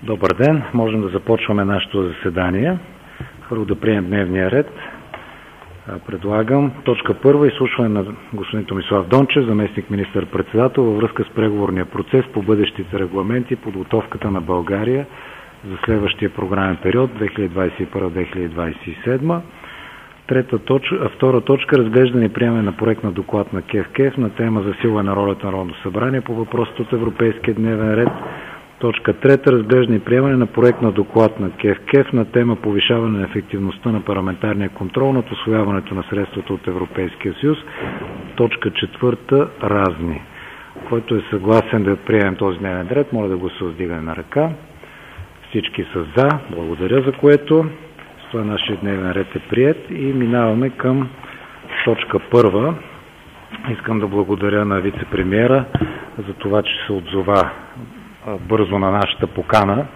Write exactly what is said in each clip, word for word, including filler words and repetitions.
Добър ден! Можем да започваме нашето заседание. Първо да приемем дневния ред. Предлагам точка първа: изслушване на господин Томислав Дончев, заместник министър-председател, във връзка с преговорния процес по бъдещите регламенти и подготовката на България за следващия програмен период две хиляди двадесет и първа - две хиляди двадесет и седма. Трета точка, втора точка: разглеждане и приемане на проект на доклад на КЕВКЕФ на тема засилване на ролята на Народното събрание по въпросите от Европейския дневен ред. Точка трета: разглеждане и приемане на проект на доклад на КЕВКЕФ на тема повишаване на ефективността на парламентарния контрол над усвояването на средствата от Европейския съюз. Точка четвърта: разни. Който е съгласен да приемем този дневен ред, моля да гласува с вдигане на ръка. Всички са за. Благодаря за което. С това нашия дневен ред е приет и минаваме към точка първа. Искам да благодаря на вице-премиера за това, че се отзова бързо на нашата покана.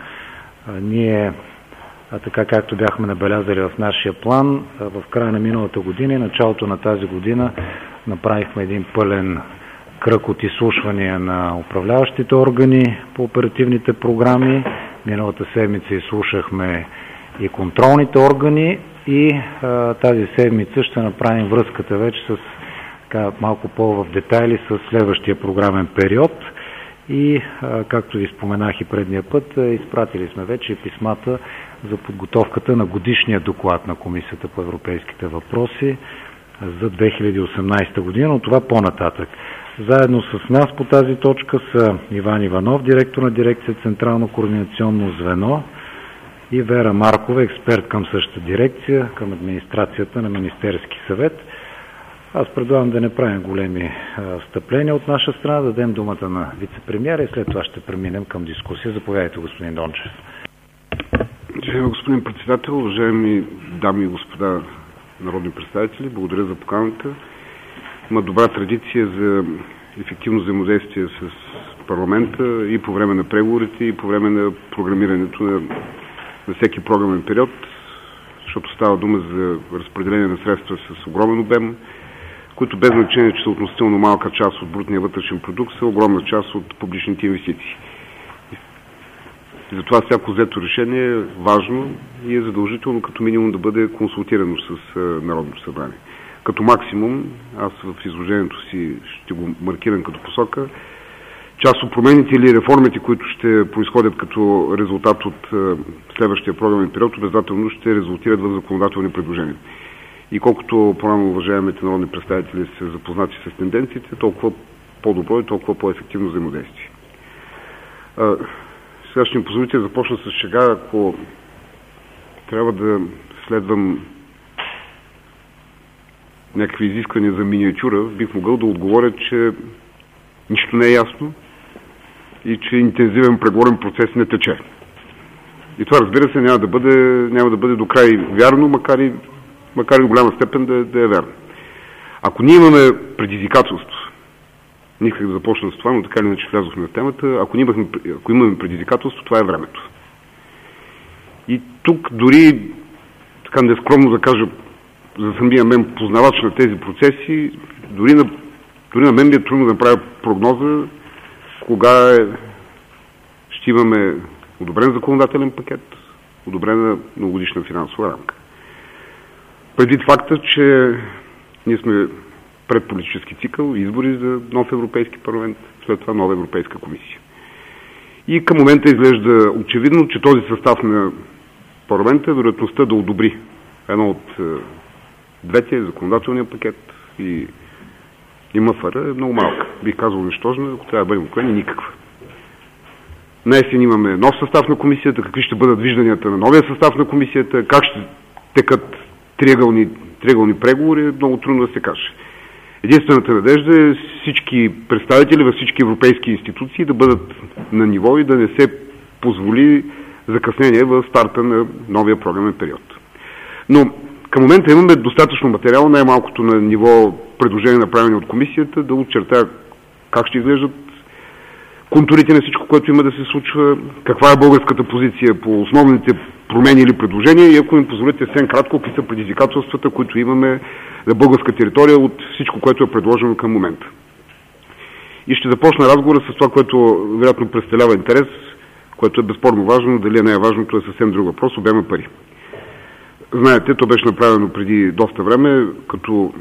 Ние, така както бяхме набелязали в нашия план, в края на миналата година и началото на тази година направихме един пълен кръг от изслушвания на управляващите органи по оперативните програми. Миналата седмица изслушахме и контролните органи и а, тази седмица ще направим връзката вече с така, малко по-в детайли с следващия програмен период. И, а, както ви споменах и предния път, изпратили сме вече писмата за подготовката на годишния доклад на Комисията по европейските въпроси за две хиляди и осемнадесета година, но това по-нататък. Заедно с нас по тази точка са Иван Иванов, директор на дирекция Централно координационно звено, и Вера Маркова, експерт към същата дирекция, към администрацията на Министерски съвет. Аз предлагам да не правим големи встъпления от наша страна, да дадем думата на вице-премиера и след това ще преминем към дискусия. Заповядайте, господин Дончев. Уважаеми господин председател, уважаеми дами и господа народни представители, благодаря за поканата. Има добра традиция за ефективно взаимодействие с парламента и по време на преговорите, и по време на програмирането на, на всеки програмен период, защото става дума за разпределение на средства с огромен обем, които без значение, че са относително малка част от брутния вътрешен продукт, са огромна част от публичните инвестиции. И затова всяко взето решение е важно и е задължително като минимум да бъде консултирано с Народното събрание. Като максимум, аз в изложението си ще го маркирам като посока, част от промените или реформите, които ще произходят като резултат от следващия програмен период, обязателно ще резултират в законодателни предложения. И колкото по-рано уважаемите народни представители се запознати с тенденциите, толкова по-добро и толкова по-ефективно взаимодействие. А, сега ще ми позволите да започна с шега, ако трябва да следвам някакви изисквания за миниатюра, бих могъл да отговоря, че нищо не е ясно и че интензивен преговорен процес не тече. И това, разбира се, няма да бъде, няма да бъде до край вярно, макар и макар и в голяма степен да, да е вярно. Ако ние имаме предизвикателство, не исках да започна с това, но така или иначе влязохме в темата, ако, имахме, ако имаме предизвикателство, това е времето. И тук дори, така нескромно да кажа, за самия мен познавач на тези процеси, дори на, дори на мен ми е трудно да направя прогноза кога е, ще имаме одобрен законодателен пакет, одобрена многогодишна финансова рамка. Предвид факта, че ние сме пред политически цикъл, избори за нов Европейски парламент, след това нова Европейска комисия. И към момента изглежда очевидно, че този състав на парламента, вероятността да одобри едно от двете, законодателния пакет и, и МФР, е много малка. Бих казал нищожна, ако трябва да бъдем откровени, никаква. Наесен имаме нов състав на комисията, какви ще бъдат вижданията на новия състав на комисията, как ще текат триъгълни, триъгълни преговори, е много трудно да се каже. Единствената надежда е всички представители във всички европейски институции да бъдат на ниво и да не се позволи закъснение в старта на новия програмен период. Но към момента имаме достатъчно материал, най-малкото на ниво предложение, направени от комисията, да очертая как ще изглеждат контурите на всичко, което има да се случва, каква е българската позиция по основните промени или предложения и ако им позволите съвсем кратко, какви са предизвикателствата, които имаме на българска територия от всичко, което е предложено към момента. И ще започна разговора с това, което вероятно представлява интерес, което е безспорно важно. Дали не е важно, то е съвсем друг въпрос. Обема пари. Знаете, то беше направено преди доста време, като,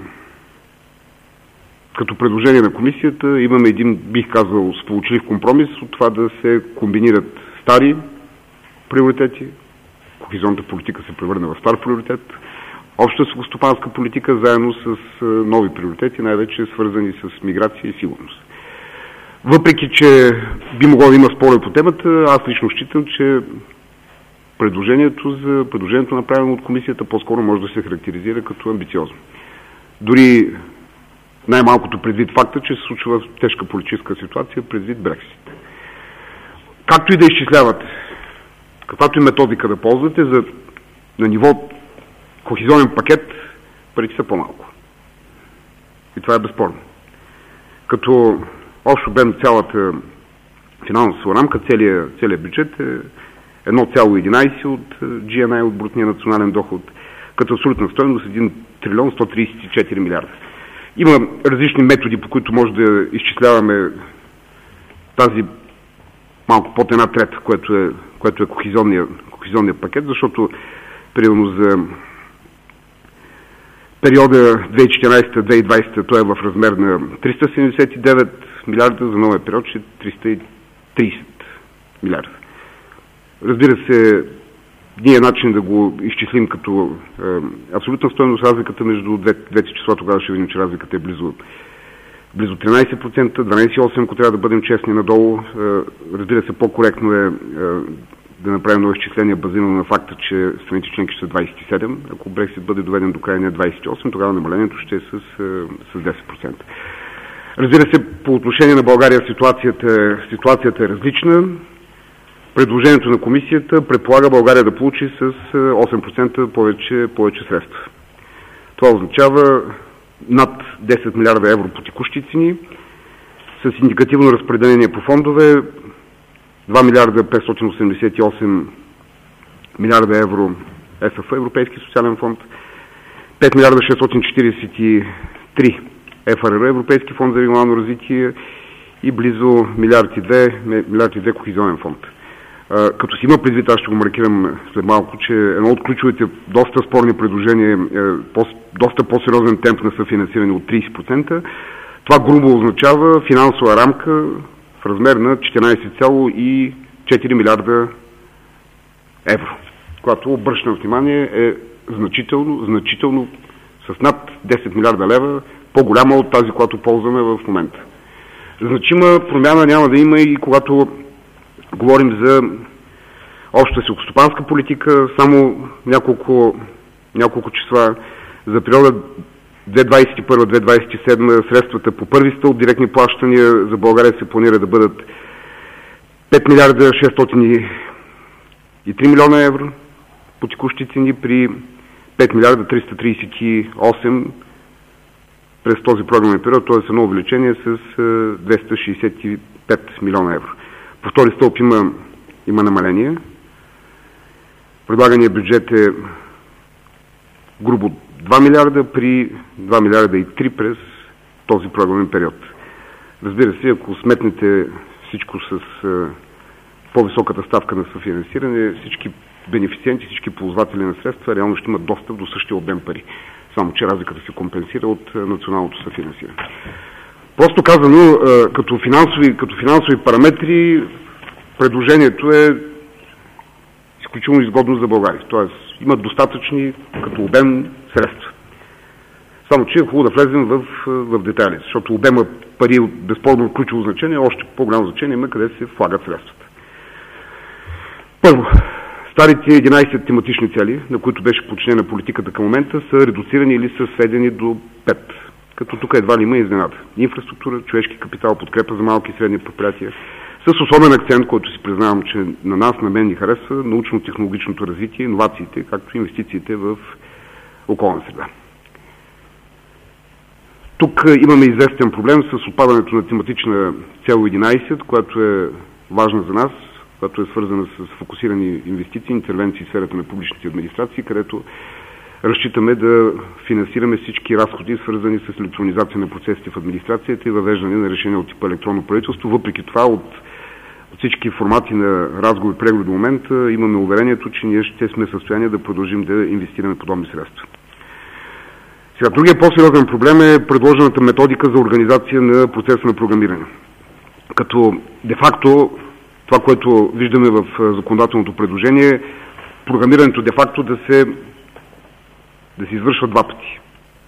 като предложение на комисията. Имаме един, бих казал, сполучлив компромис от това да се комбинират стари приоритети. Кохезионната политика се превърне в стар приоритет. Обща селскостопанска политика заедно с нови приоритети, най-вече свързани с миграция и сигурност. Въпреки че би могло да има спорове по темата, аз лично считам, че предложението за предложението направено от комисията по-скоро може да се характеризира като амбициозно. Дори най-малкото предвид факта, че се случва тежка политическа ситуация предвид Брексит. Както и да изчислявате, каквато и методика да ползвате, за, на ниво кохезионен пакет парите са по-малко. И това е безспорно. Като общо обем цялата финансова рамка, целият, целият бюджет е едно цяло единайсет от джи ен ай, от брутния национален доход, като абсолютна стойност един трилион сто тридесет и четири милиарда. Има различни методи, по които може да изчисляваме тази малко под една трета, което е, което е кохезионния, кохезионния пакет, защото примерно за периода две хиляди и четиринайсета - две хиляди и двайсета той е в размер на триста седемдесет и девет милиарда, за новия период ще е триста и тридесет милиарда. Разбира се, ние начин да го изчислим като е, абсолютна стойност, разликата между двете, двете числа, тогава ще видим, че разликата е близо, близо тринайсет процента, дванайсет цяло и осем процента, ако трябва да бъдем честни надолу. Е, разбира се, по-коректно е, е да направим ново изчисление базирано на факта, че страните членки ще са двайсет и седем. Ако Брексит бъде доведен до края на двайсет и осем, тогава намалението ще е с, с десет процента. Разбира се, по отношение на България ситуацията, ситуацията е различна. Предложението на комисията предполага България да получи с осем процента повече, повече средства. Това означава над десет милиарда евро по текущи цени, с индикативно разпределение по фондове, два милиарда петстотин осемдесет и осем милиарда евро ес еф, Европейски социален фонд, пет милиарда шестстотин четирийсет и три еф ар ер, Европейски фонд за регионално развитие, и близо милиард и две, милиард и две кохезионен фонд. Като си има предвид, аз ще го маркирам след малко, че едно от ключовите доста спорни предложения е по, доста по-сериозен темп на съфинансиране от трийсет процента. Това грубо означава финансова рамка в размер на четиринайсет цяло и четири милиарда евро, която, обръщам внимание, е значително, значително с над десет милиарда лева по-голяма от тази, която ползваме в момента. Значима промяна няма да има и когато говорим за обща селскостопанска политика. Само няколко, няколко числа за периода две хиляди двайсет и първа - две хиляди двайсет и седма средствата по първи стълб директни плащания за България се планира да бъдат пет милиарда шестстотин и три милиона евро по текущи цени при пет милиарда триста трийсет и осем през този програмен период, т.е. едно увеличение с двеста шейсет и пет милиона евро. По втори стълб има, има намаление. Предлагания бюджет е грубо два милиарда при два милиарда и три през този програмен период. Разбира се, ако сметнете всичко с по-високата ставка на съфинансиране, всички бенефициенти, всички ползватели на средства реално ще имат достъп до същия обем пари. Само че разликата се компенсира от националното съфинансиране. Просто казано, като финансови, като финансови параметри, предложението е изключително изгодно за България. Тоест, имат достатъчни като обем средства. Само че е хубаво да влезем в, в детайли, защото обема пари от безспорно ключово значение, още по-голямо значение има къде се влагат средствата. Първо, старите единайсет тематични цели, на които беше подчинена политиката към момента, са редуцирани или са сведени до пет. Като тук едва ли има изненада. Инфраструктура, човешки капитал, подкрепа за малки и средни предприятия, с особен акцент, който си признавам, че на нас, на мен ни харесва, научно-технологичното развитие, иновациите, както и инвестициите в околна среда. Тук имаме известен проблем с отпадането на тематична цел единайсет, която е важна за нас, която е свързана с фокусирани инвестиции, интервенции в сферата на публичните администрации, където разчитаме да финансираме всички разходи, свързани с електронизация на процесите в администрацията и въвеждане на решения от типа електронно правителство. Въпреки това, от от всички формати на разговор и преговори до момента имаме уверението, че ние ще сме в състояние да продължим да инвестираме подобни средства. Сега, другия по-сериозен проблем е предложената методика за организация на процеса на програмиране. Като де-факто това, което виждаме в законодателното предложение, програмирането де-факто да се, да се извършва два пъти.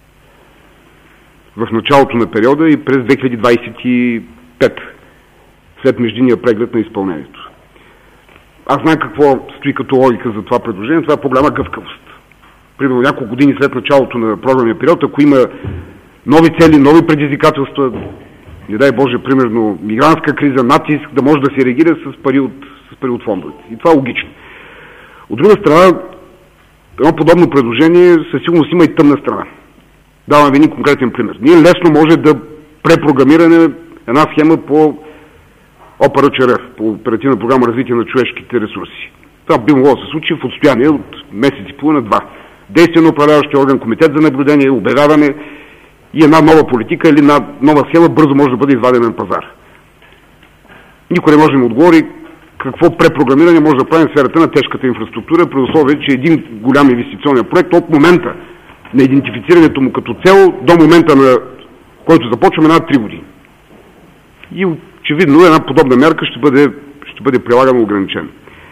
В началото на периода и през две хиляди двадесет и пета, след междинния преглед на изпълнението. Аз знам какво стои като логика за това предложение. Това е по-голяма гъвкавост. Примерно няколко години след началото на програмния период, ако има нови цели, нови предизвикателства, не дай Боже, примерно мигрантска криза, натиск, да може да се реагира с пари от, с пари от фондовете. И това е логично. От друга страна, едно подобно предложение със сигурност има и тъмна страна. Давам ви един конкретен пример. Ние лесно може да препрограмираме една схема по ОПРЧР, по Оперативна програма развитие на човешките ресурси. Това би могло да се случи в отстояние от месец и половина-два. Действие на управляващия орган, комитет за наблюдение, обявяване и една нова политика или една нова схема бързо може да бъде извадена на пазар. Никой не може да ми отговори какво препрограмиране може да прави в сферата на тежката инфраструктура, при условие, че един голям инвестиционен проект от момента на идентифицирането му като цел до момента, на който започваме, над три години. И очевидно една подобна мярка ще бъде, ще бъде прилагана ограничена.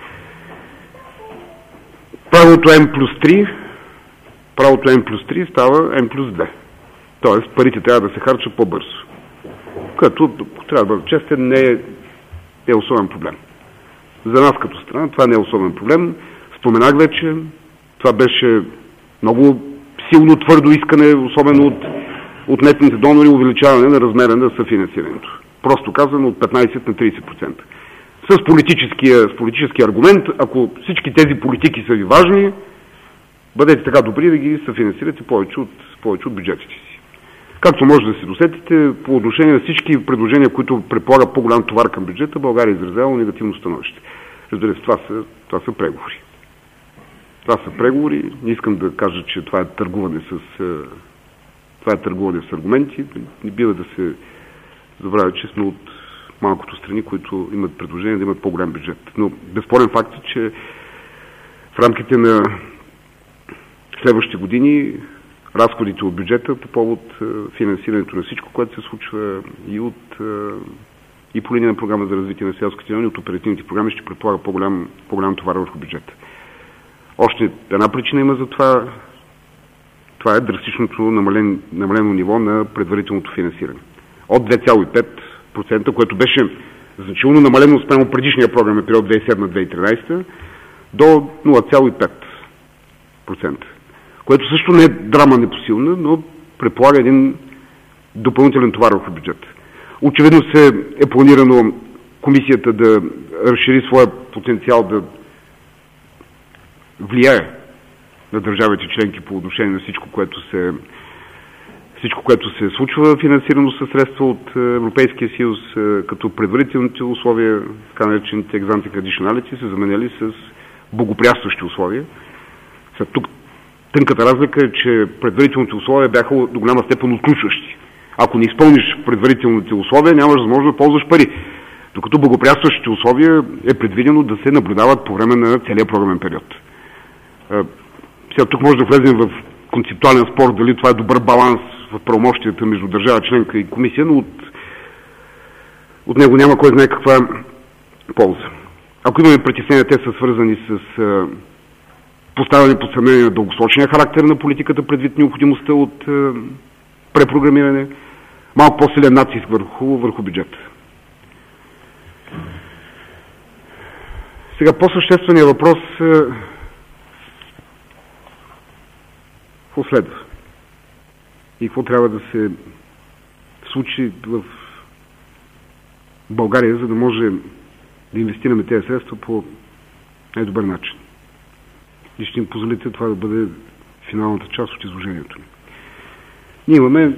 Правилото М плюс три, правилото М плюс три става М плюс две. Тоест парите трябва да се харчат по-бързо. Което, трябва да бъде честен, не е, е особен проблем. За нас като страна това не е особен проблем. Споменах вече, това беше много силно твърдо искане, особено от, от нетните донори, увеличаване на размера на съфинансирането. Просто казано от петнадесет на тридесет процента. С политическия, с политическия аргумент, ако всички тези политики са ви важни, бъдете така добри да ги съфинансирате повече от, повече от бюджетите си. Както може да се досетите, по отношение на всички предложения, които предполагат по-голям товар към бюджета, България изразява негативно становище. Разбира се, това са, това са преговори. Това са преговори. Не искам да кажа, че това е търгуване с, това е търгуване с аргументи. Не бива да се забравя, че сме от малкото страни, които имат предложение да имат по-голям бюджет. Но безспорен факт е, че в рамките на следващите години разходите от бюджета по повод финансирането на всичко, което се случва и от и по линия на програма за развитие на селските райони, от оперативните програми ще предполага по-голям, по-голям товар върху бюджета. Още една причина има за това. Това е драстичното намален, намалено ниво на предварителното финансиране. От две цяло и пет процента, което беше значително намалено спрямо предишния програмен период две хиляди и седма - две хиляди и тринадесета, до нула цяло и пет процента. Което също не е драма непосилна, но предполага един допълнителен товар върху бюджета. Очевидно се е планирано комисията да разшири своя потенциал да влияе на държавите членки по отношение на всичко, което се, всичко, което се случва, финансирано със средства от Европейския съюз, като предварителните условия, така наречените ex-ante conditionality, се заменяли с благоприятстващи условия. Сега, тук тънката разлика е, че предварителните условия бяха до голяма степен отключващи. Ако не изпълниш предварителните условия, нямаш възможност да ползваш пари. Докато благоприятстващите условия е предвидено да се наблюдават по време на целия програмен период. Сега тук може да влезем в концептуален спор дали това е добър баланс в правомощията между държава членка и комисия, но от, от него няма кой знае каква полза. Ако имаме притеснения, те са свързани с а, поставяне под съмнение на дългосрочния характер на политиката предвид необходимостта от а, препрограмиране, малко по-силен натиск върху, върху бюджета. Сега по-същественият въпрос какво следва и какво трябва да се случи в България, за да може да инвестираме тези средства по най-добър начин. И ще им позволите това да бъде финалната част от изложението ми. Ние имаме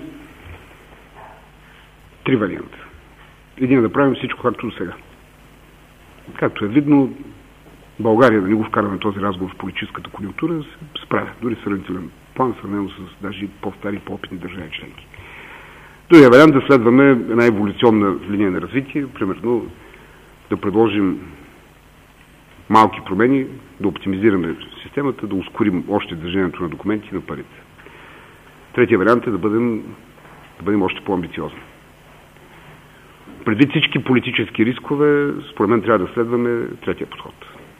три варианта. Един е да правим всичко както до сега. Както е видно, България, да не го вкараме този разговор в политическата конюнктура, се справя. Дори сравнителен план, сравнено с даже по-стари, по-опитни държави членки. Другия вариант да следваме една еволюционна линия на развитие, примерно да предложим малки промени, да оптимизираме системата, да ускорим още движението на документи и на парите. Третия вариант е да бъдем, да бъдем още по-амбициозни. Предвид всички политически рискове, според мен трябва да следваме третия подход.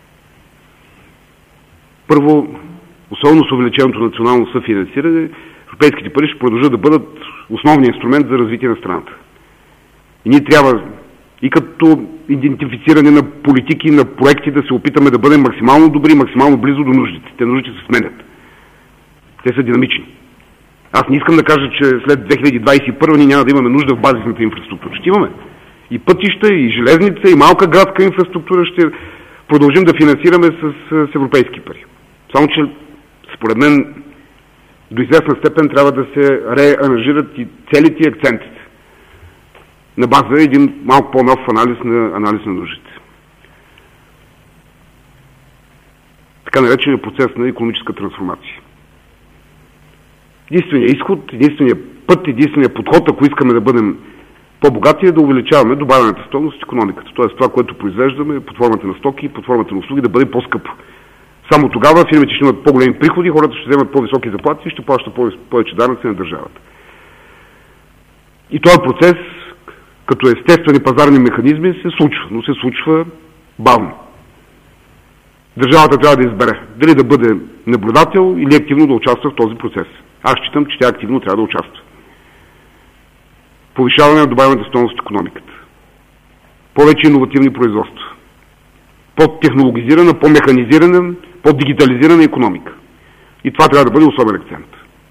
Първо, особено с увеличеното национално съфинансиране, европейските пари ще продължат да бъдат основният инструмент за развитие на страната. И ние трябва и като идентифициране на политики, на проекти, да се опитаме да бъдем максимално добри, максимално близо до нуждите. Те нуждите се сменят. Те са динамични. Аз не искам да кажа, че след две хиляди двадесет и първа ние няма да имаме нужда в базисната инфраструктура. Ще имаме. И пътища, и железница, и малка градска инфраструктура ще продължим да финансираме с, с европейски пари. Само че, според мен, до известна степен трябва да се реаранжират и целите и акцентите на база един малко по-нов анализ на, анализ на нуждите. Така наречения процес на икономическа трансформация. Единственият изход, единственият път, единственият подход, ако искаме да бъдем по-богати, е да увеличаваме добавената стойност в икономиката. Т.е. това, което произвеждаме под формата на стоки, под формата на услуги, да бъде по-скъпо. Само тогава фирмите ще имат по-големи приходи, хората ще вземат по-високи заплати и ще плащат повече данъци на държавата. И този процес, като естествени пазарни механизми, се случва, но се случва бавно. Държавата трябва да избере дали да бъде наблюдател или активно да участва в този процес. Аз считам, че тя активно трябва да участва. Повишаване на добавената стойност в икономиката. Повече иновативни производства. По-технологизирана, по-механизирана, по-дигитализирана икономика. И това трябва да бъде особен акцент.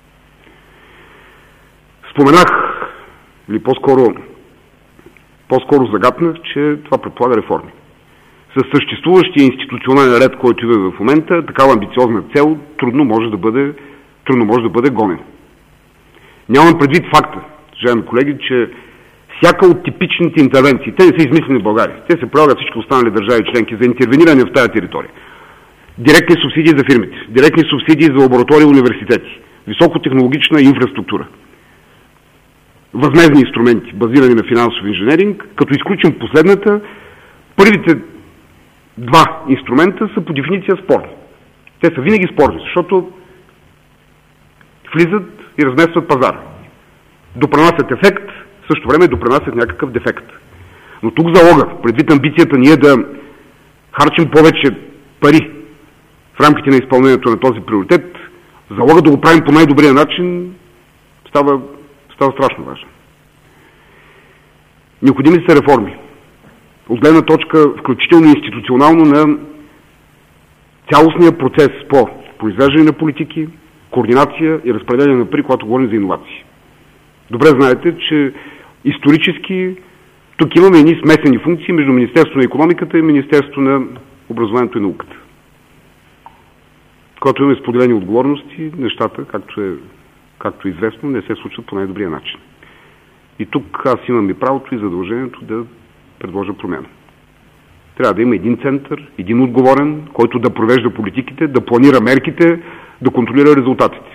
Споменах, или по-скоро, по-скоро загатнах, че това предполага реформи. С съществуващия институционален ред, който има в момента, такава амбициозна цел трудно може да бъде, трудно може да бъде гонен. Нямам предвид факта, уважаеми колеги, че всяка от типичните интервенции, те не са измислени в България, те се прилагат всички останали държави членки за интервениране в тази територия. Директни субсидии за фирмите, директни субсидии за лаборатории и университети, високотехнологична инфраструктура, възмездни инструменти, базирани на финансов инженеринг, като изключим последната, първите два инструмента са по дефиниция спорни. Те са винаги спорни, защото влизат и разместват пазара. Допринасят ефект, в същото време допринасят някакъв дефект. Но тук залога, предвид амбицията ние да харчим повече пари в рамките на изпълнението на този приоритет, залога да го правим по най-добрия начин става, става страшно важен. Необходими са реформи. От гледна точка, включително институционално, на цялостния процес по произвеждане на политики, координация и разпределение на пари, когато говорим за иновации. Добре знаете, че исторически тук имаме едни смесени функции между Министерството на икономиката и Министерството на образованието и науката. Когато имаме споделени отговорности, нещата, както е, както е известно, не се случват по най-добрия начин. И тук аз имам и правото и задължението да предложа промяна. Трябва да има един център, един отговорен, който да провежда политиките, да планира мерките, да контролира резултатите.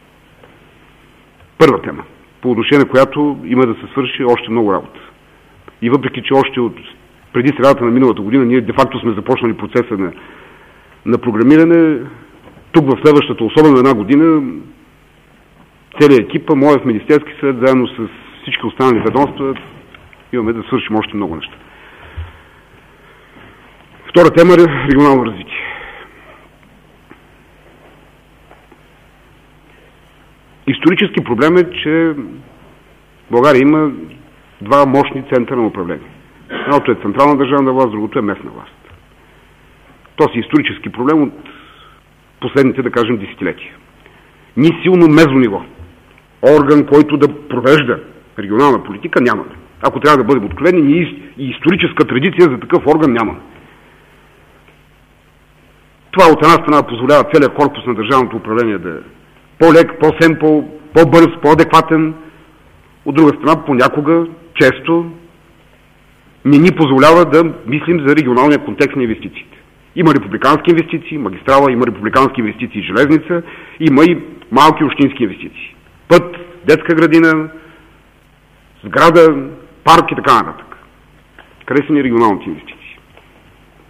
Първа тема, по отношение на която има да се свърши още много работа. И въпреки, че още от преди средата на миналата година ние де-факто сме започнали процеса на, на програмиране, тук в следващата, особено една година, целият екип, моя в Министерски съвет, заедно с всички останали ведомства, имаме да свършим още много неща. Втора тема е регионално развитие. Исторически проблем е, че България има два мощни центъра на управление. Едното е централна държавна власт, другото е местна власт. То си исторически проблем от последните, да кажем, десетилетия. Ни силно местно ниво. Орган, който да провежда регионална политика, нямаме. Ако трябва да бъдем откровени, ние и историческа традиция за такъв орган нямаме. Това от една страна позволява целият корпус на държавното управление да е по-лек, по-семпл, по-бърз, по-адекватен. От друга страна, понякога, често, не ни позволява да мислим за регионалния контекст на инвестициите. Има републикански инвестиции, магистрала, има републикански инвестиции, железница, има и малки общински инвестиции. Път, детска градина, сграда, парк и така нататък. Къде са ни регионалните инвестиции?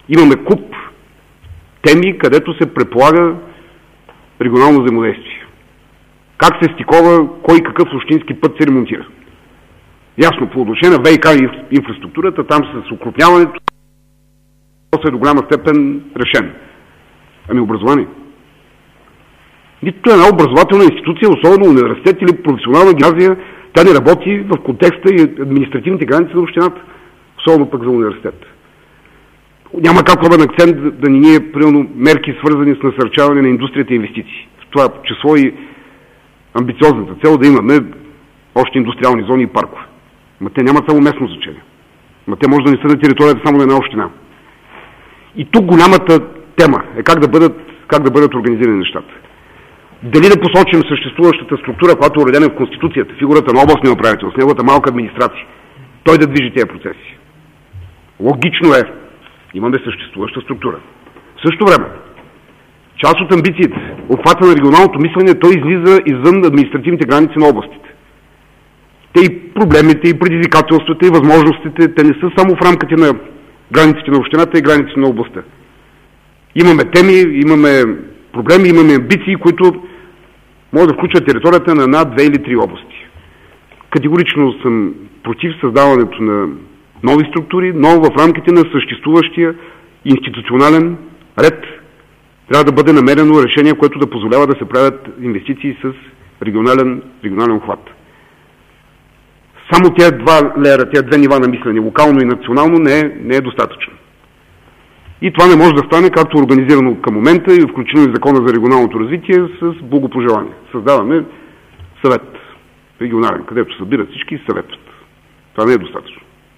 Имаме куп теми, където се предполага регионално взаимодействие. Как се стикова, кой какъв общински път се ремонтира. Ясно, по отношение на ВиК инфраструктурата, там с укрупняването е до голяма степен решен. Ами образование. Нито една образователна институция, особено университет или професионална гимназия, тя не работи в контекста и административните граници на общината, особено пък за университет. Няма как робен акцент да ни ние, примерно, мерки свързани с насърчаване на индустрията и инвестиции. В това число и амбициозната цел да имаме още индустриални зони и паркове. Ма те нямат само местно значение. Ма те може да не са на територията само на една община. И тук голямата тема е как да бъдат, как да бъдат организирани нещата. Дали да посочим съществуващата структура, която е уредена в Конституцията, фигурата на областния управител, с неговата малка администрация, той да движи тези процеси. Логично е. Имаме съществуваща структура. В същото време, част от амбициите, обхвата на регионалното мислене, той излиза извън административните граници на областите. Те и проблемите, и предизвикателствата, и възможностите, те не са само в рамките на границите на общината и границите на областта. Имаме теми, имаме проблеми, имаме амбиции, които могат да включват територията на една, две или три области. Категорично съм против създаването на нови структури, но в рамките на съществуващия институционален ред трябва да бъде намерено решение, което да позволява да се правят инвестиции с регионален, регионален обхват. Само тези два леера, тези две нива на мислене, локално и национално, не е, не е достатъчно. И това не може да стане, както организирано към момента и включено в Закона за регионалното развитие, с благопожелание. Създаваме съвет регионален, където събират всички и съветват. Това не е достатъчно.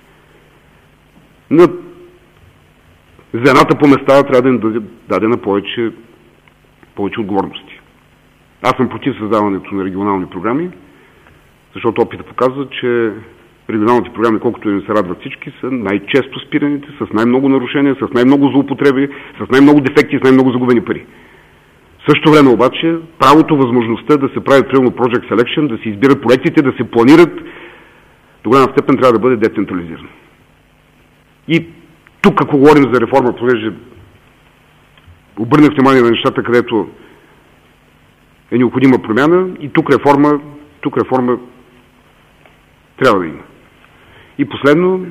На звената по места трябва да им даде дадена повече, повече отговорности. Аз съм против създаването на регионални програми, защото опитът показва, че регионалните програми, колкото им се радват всички, са най-често спираните, с най-много нарушения, с най-много злоупотреби, с най-много дефекти, с най-много загубени пари. В същото време обаче, правото, възможността да се прави примерно Project Selection, да се избират проектите, да се планират, до голяма степен трябва да бъде децентрализирано. И тук, ако говорим за реформа, понеже обърнах внимание на нещата, където е необходима промяна, и тук реформа, тук реформа трябва да има. И последно,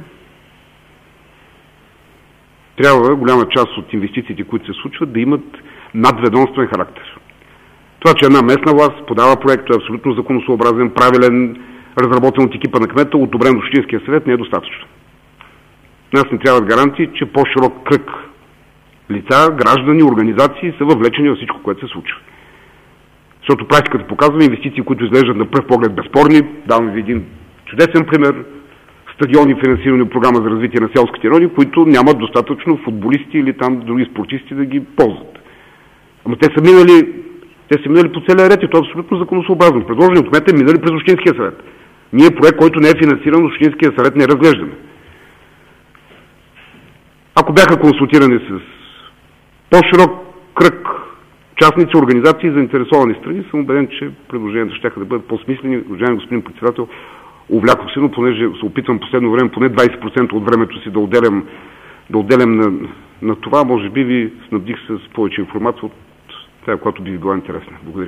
трябва голяма част от инвестициите, които се случват, да имат надведомствен характер. Това, че една местна власт подава проект, е абсолютно законосъобразен, правилен, разработен от екипа на кмета, одобрен от Общинския съвет, не е достатъчно. Нас не трябват гарантии, че по-широк кръг лица, граждани, организации са въвлечени във всичко, което се случва. Защото практиката показва инвестиции, които изглеждат на пръв поглед безспорни. Давам ви един чудесен пример. Стадиони, финансирани от програма за развитие на селските райони, които нямат достатъчно футболисти или там други спортисти да ги ползват. Ама те са минали, те са минали по целия ред и това е абсолютно законосъобразно. Предложени от кмета минали през Общинския съвет. Ние проект, който не е финансиран от Общинския съвет, не разглеждаме. Ако бяха консултирани с по-широк кръг частници, организации и заинтересовани страни, съм убеден, че предложенията ще да бъдат по-смислени. Уважаеми господин председател, увлякох се, но понеже се опитвам последно време поне двайсет процента от времето си да отделям, да отделям на, на това, може би ви снабдих с повече информация от тая, която би ви била интересна. Благодаря.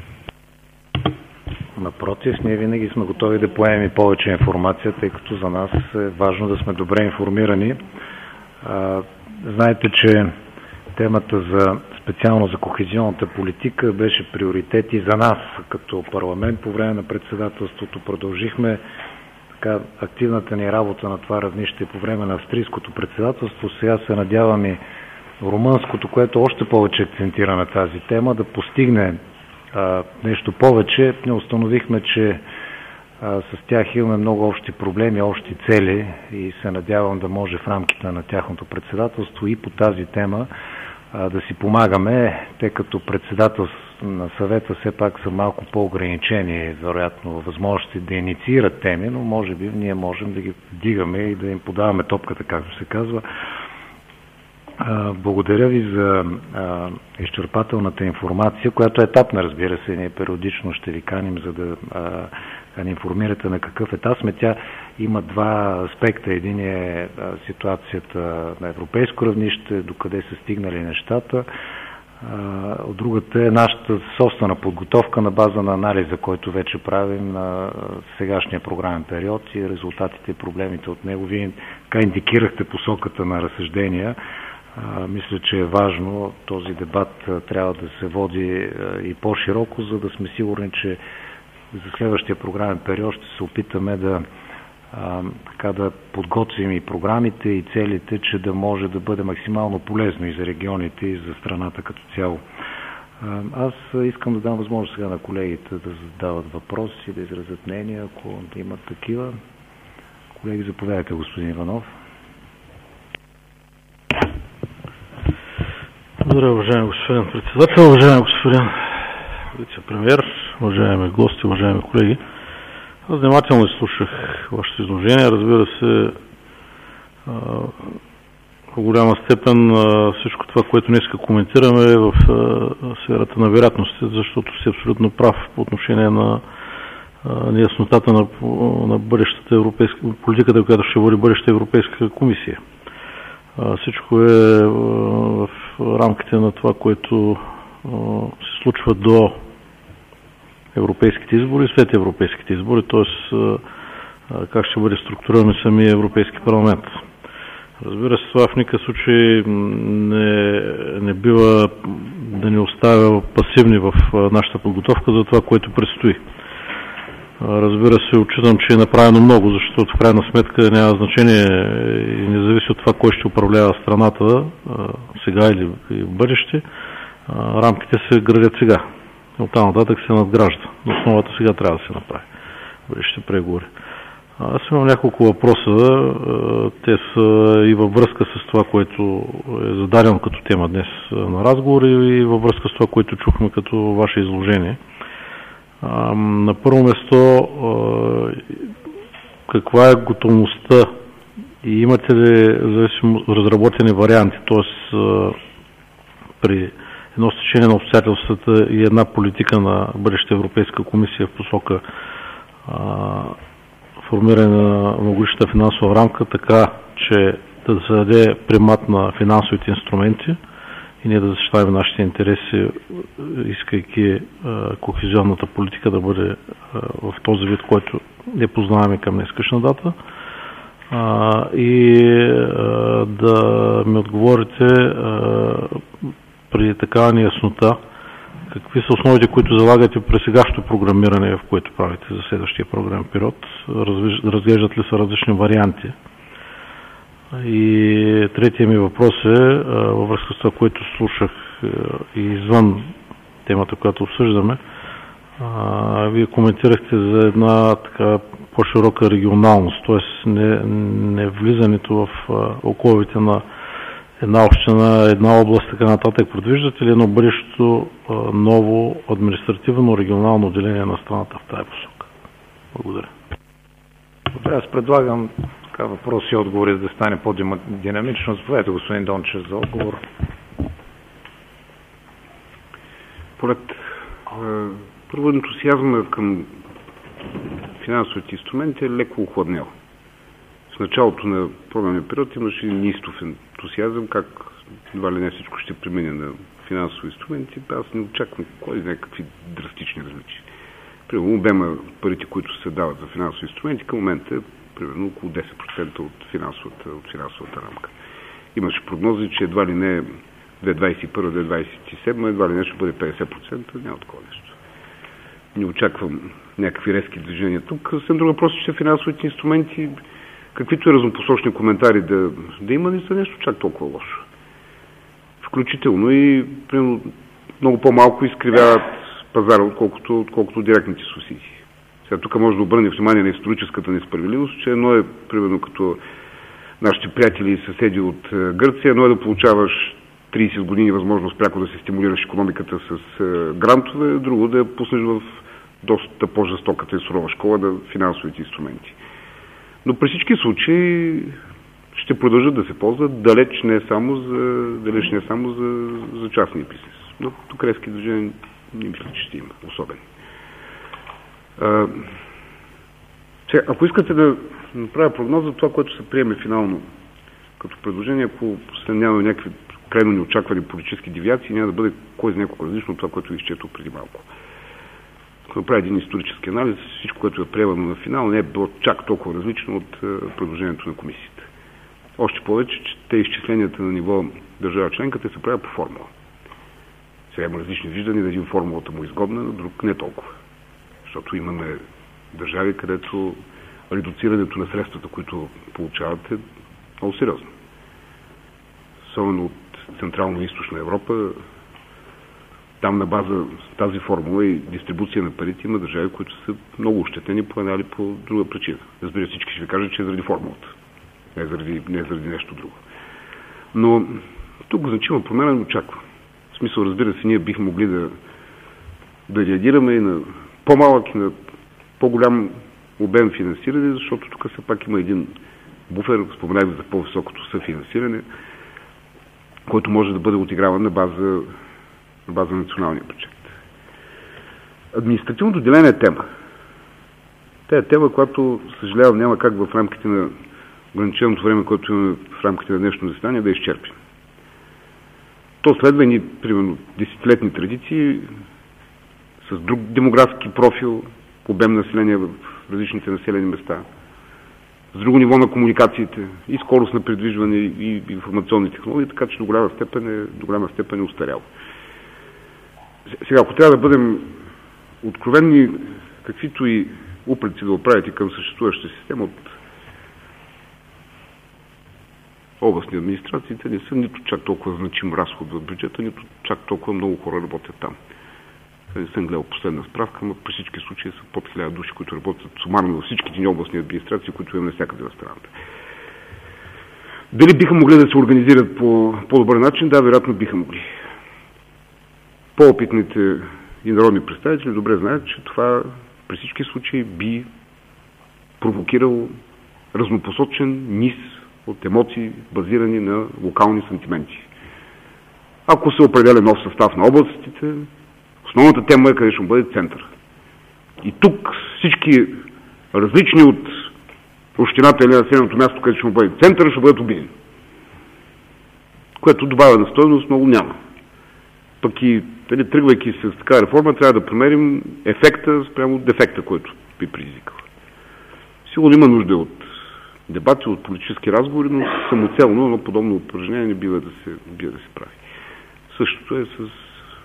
Напротив, ние винаги сме готови да поемем и повече информация, тъй като за нас е важно да сме добре информирани. А, знаете, че темата за специално за кохезионната политика беше приоритет и за нас като парламент. По време на председателството продължихме така активната ни работа на това равнище по време на австрийското председателство. Сега се надявам и румънското, което още повече акцентира на тази тема, да постигне а, нещо повече. Ние установихме, че а, с тях имаме много общи проблеми, общи цели и се надявам да може в рамките на тяхното председателство и по тази тема да си помагаме, тъй като председател на съвета все пак са малко по-ограничени, вероятно, възможности да инициират теми, но може би ние можем да ги вдигаме и да им подаваме топката, както се казва. Благодаря ви за а, изчерпателната информация, която е етапна, разбира се. Ние периодично ще ви каним, за да а, ни информирате на какъв етап сме. Тя има два аспекта. Един е а, ситуацията на европейско равнище, докъде са стигнали нещата. А, от другата е нашата собствена подготовка на база на анализа, който вече правим на сегашния програмен период и резултатите и проблемите от него. Вие така индикирахте посоката на разсъждения. А, мисля, че е важно този дебат а, трябва да се води а, и по-широко, за да сме сигурни, че за следващия програмен период ще се опитаме да, а, така да подготвим и програмите и целите, че да може да бъде максимално полезно и за регионите, и за страната като цяло. А, аз искам да дам възможност сега на колегите да задават въпроси, да изразят мнения, ако да имат такива. Колеги, заповядайте, господин Иванов. Благодаря, уважаеми господин председател, уважаеми господин вице-премиер, уважаеми гости, уважаеми колеги. Аз внимателно изслушах вашето изложение. Разбира се, в голяма степен всичко това, което днес коментираме е в сферата на вероятностите, защото си абсолютно прав по отношение на неяснотата на, на бъдещата европейска политиката, която ще води бъдещата Европейска комисия. Всичко е в рамките на това, което се случва до европейските избори и след европейските избори, т.е. как ще бъде структуриран самия Европейски парламент. Разбира се, това в никакъв случай не, не бива да ни оставя пасивни в нашата подготовка за това, което предстои. Разбира се, отчитам, че е направено много, защото в крайна сметка няма значение и не зависи от това, кой ще управлява страната сега или в бъдеще. Рамките се градят сега. Оттам нататък се надгражда. Основата сега трябва да се направи. Бъдещите преговори. Аз имам няколко въпроса. Те са и във връзка с това, което е зададено като тема днес на разговори, и във връзка с това, което чухме като ваше изложение. На първо место, каква е готовността и имате ли зависимо разработени варианти, т.е. при едно стечение на обстоятелствата и една политика на бъдеща Европейска комисия в посока а, формиране на многогодишната финансова рамка, така че да се даде примат на финансовите инструменти и ние да защитаваме нашите интереси, искайки а, кохезионната политика да бъде а, в този вид, който не познаваме към днескашна дата. А, и а, да ми отговорите а, при такава неяснота, какви са основите, които залагате при сегашното програмиране, в което правите за следващия програмен период? Разглеждат ли са различни варианти? И третия ми въпрос е, във връзка с това, което слушах и извън темата, която обсъждаме, вие коментирахте за една така по-широка регионалност, т.е. не, не влизането в оковите на една община, една област, така нататък. Предвиждате ли едно бъдещето ново административно-регионално отделение на страната в тази посока? Благодаря. Добре, аз предлагам така въпроси и отговори, за да стане по-динамично. Заповядайте, господин Дончев, за отговор. Поред първо ентусиазма към финансовите инструменти е леко охладнел. В началото на програмния период имаше неистов ентусиазъм, как едва ли не всичко ще премине на финансови инструменти. Аз не очаквам кой някакви драстични различия. Примерно обема парите, които се дават за финансови инструменти, към момента е примерно около десет процента от финансовата, от финансовата рамка. Имаше прогнози, че едва ли не две хиляди двадесет и първа - две хиляди двадесет и седма едва ли не ще бъде петдесет процента, няма такова нещо. Не очаквам някакви резки движения тук. Съвсем друг въпрос, че финансовите инструменти, каквито и разнопосочни коментари да, да има, не са нещо чак толкова лошо. Включително и примерно, много по-малко изкривяват пазара, отколкото, отколкото директните субсидии. Сега тук може да обърне внимание на историческата несправедливост, че едно е, примерно, като нашите приятели и съседи от Гърция, едно е да получаваш тридесет години възможност пряко да се стимулираш икономиката с грантове, друго да я пуснеш в доста по-жестоката и сурова школа на финансовите инструменти. Но при всички случаи ще продължат да се ползват далеч не само за, далеч не само за, за частния бизнес. Но тук резки движения не мисля, че ще има особени. А, че, ако искате да направя прогноза, това, което се приеме финално като предложение, ако се няма някакви крайно неочаквани политически девиации, няма да бъде кой знае колко различно от това, което ви изчетох преди малко. Ако направя един исторически анализ, всичко, което е приемано на финал, не е било чак толкова различно от предложението на комисията. Още повече, че те изчисленията на ниво държава членка, те се правят по формула. Сега има различни виждания, на един формулата му е изгодна, на друг не толкова. Защото имаме държави, където редуцирането на средствата, които получават, е много сериозно. Особено от Централна и Източна Европа, там на база тази формула и дистрибуция на парите има държави, които са много ощетени по една или по друга причина. Разбира, всички ще ви кажат, че е заради формулата. Не заради, не заради нещо друго. Но тук значима промяна не очаква. В смисъл, разбира се, ние бихме могли да, да реагираме и на по-малък и на по-голям обем финансиране, защото тук все пак има един буфер, споменах за по-високото съфинансиране, който може да бъде отиграван на база, на база на националния бюджет. Административното деление е тема. Тя е тема, която, съжалявам, няма как в рамките на ограниченото време, което имаме в рамките на днешното заседание, да изчерпим. То следва ни, примерно, десетилетни традиции с друг демографски профил, обем население в различните населени места, с друго ниво на комуникациите и скорост на придвижване и информационни технологии, така че до голяма степен е, до голяма степен е устарял. Сега, ако трябва да бъдем откровенни, каквито и упреци да оправите към съществуващата система от областни администрации, те не са нито чак толкова значим разход в бюджета, нито чак толкова много хора работят там. Не съм гледал последна справка, но при всички случаи са под хиляда души, които работят сумарно във всичките ни областни администрации, които имаме навсякъде в страната. Дали биха могли да се организират по по-добър начин? Да, вероятно биха могли. По-опитните и народни представители добре знаят, че това при всички случаи би провокирало разнопосочен низ от емоции, базирани на локални сантименти. Ако се определя нов състав на областите, основната тема е къде ще бъде център. И тук всички различни от общината или населеното място, където ще бъде център, ще бъдат обидени. Което добавя на стойност много няма. Пък и тъде, тръгвайки с така реформа, трябва да промерим ефекта спрямо дефекта, който би предизвикал. Сигурно има нужда от дебати, от политически разговори, но самоцелно едно подобно упражнение не бива да се, бива да се прави. Същото е с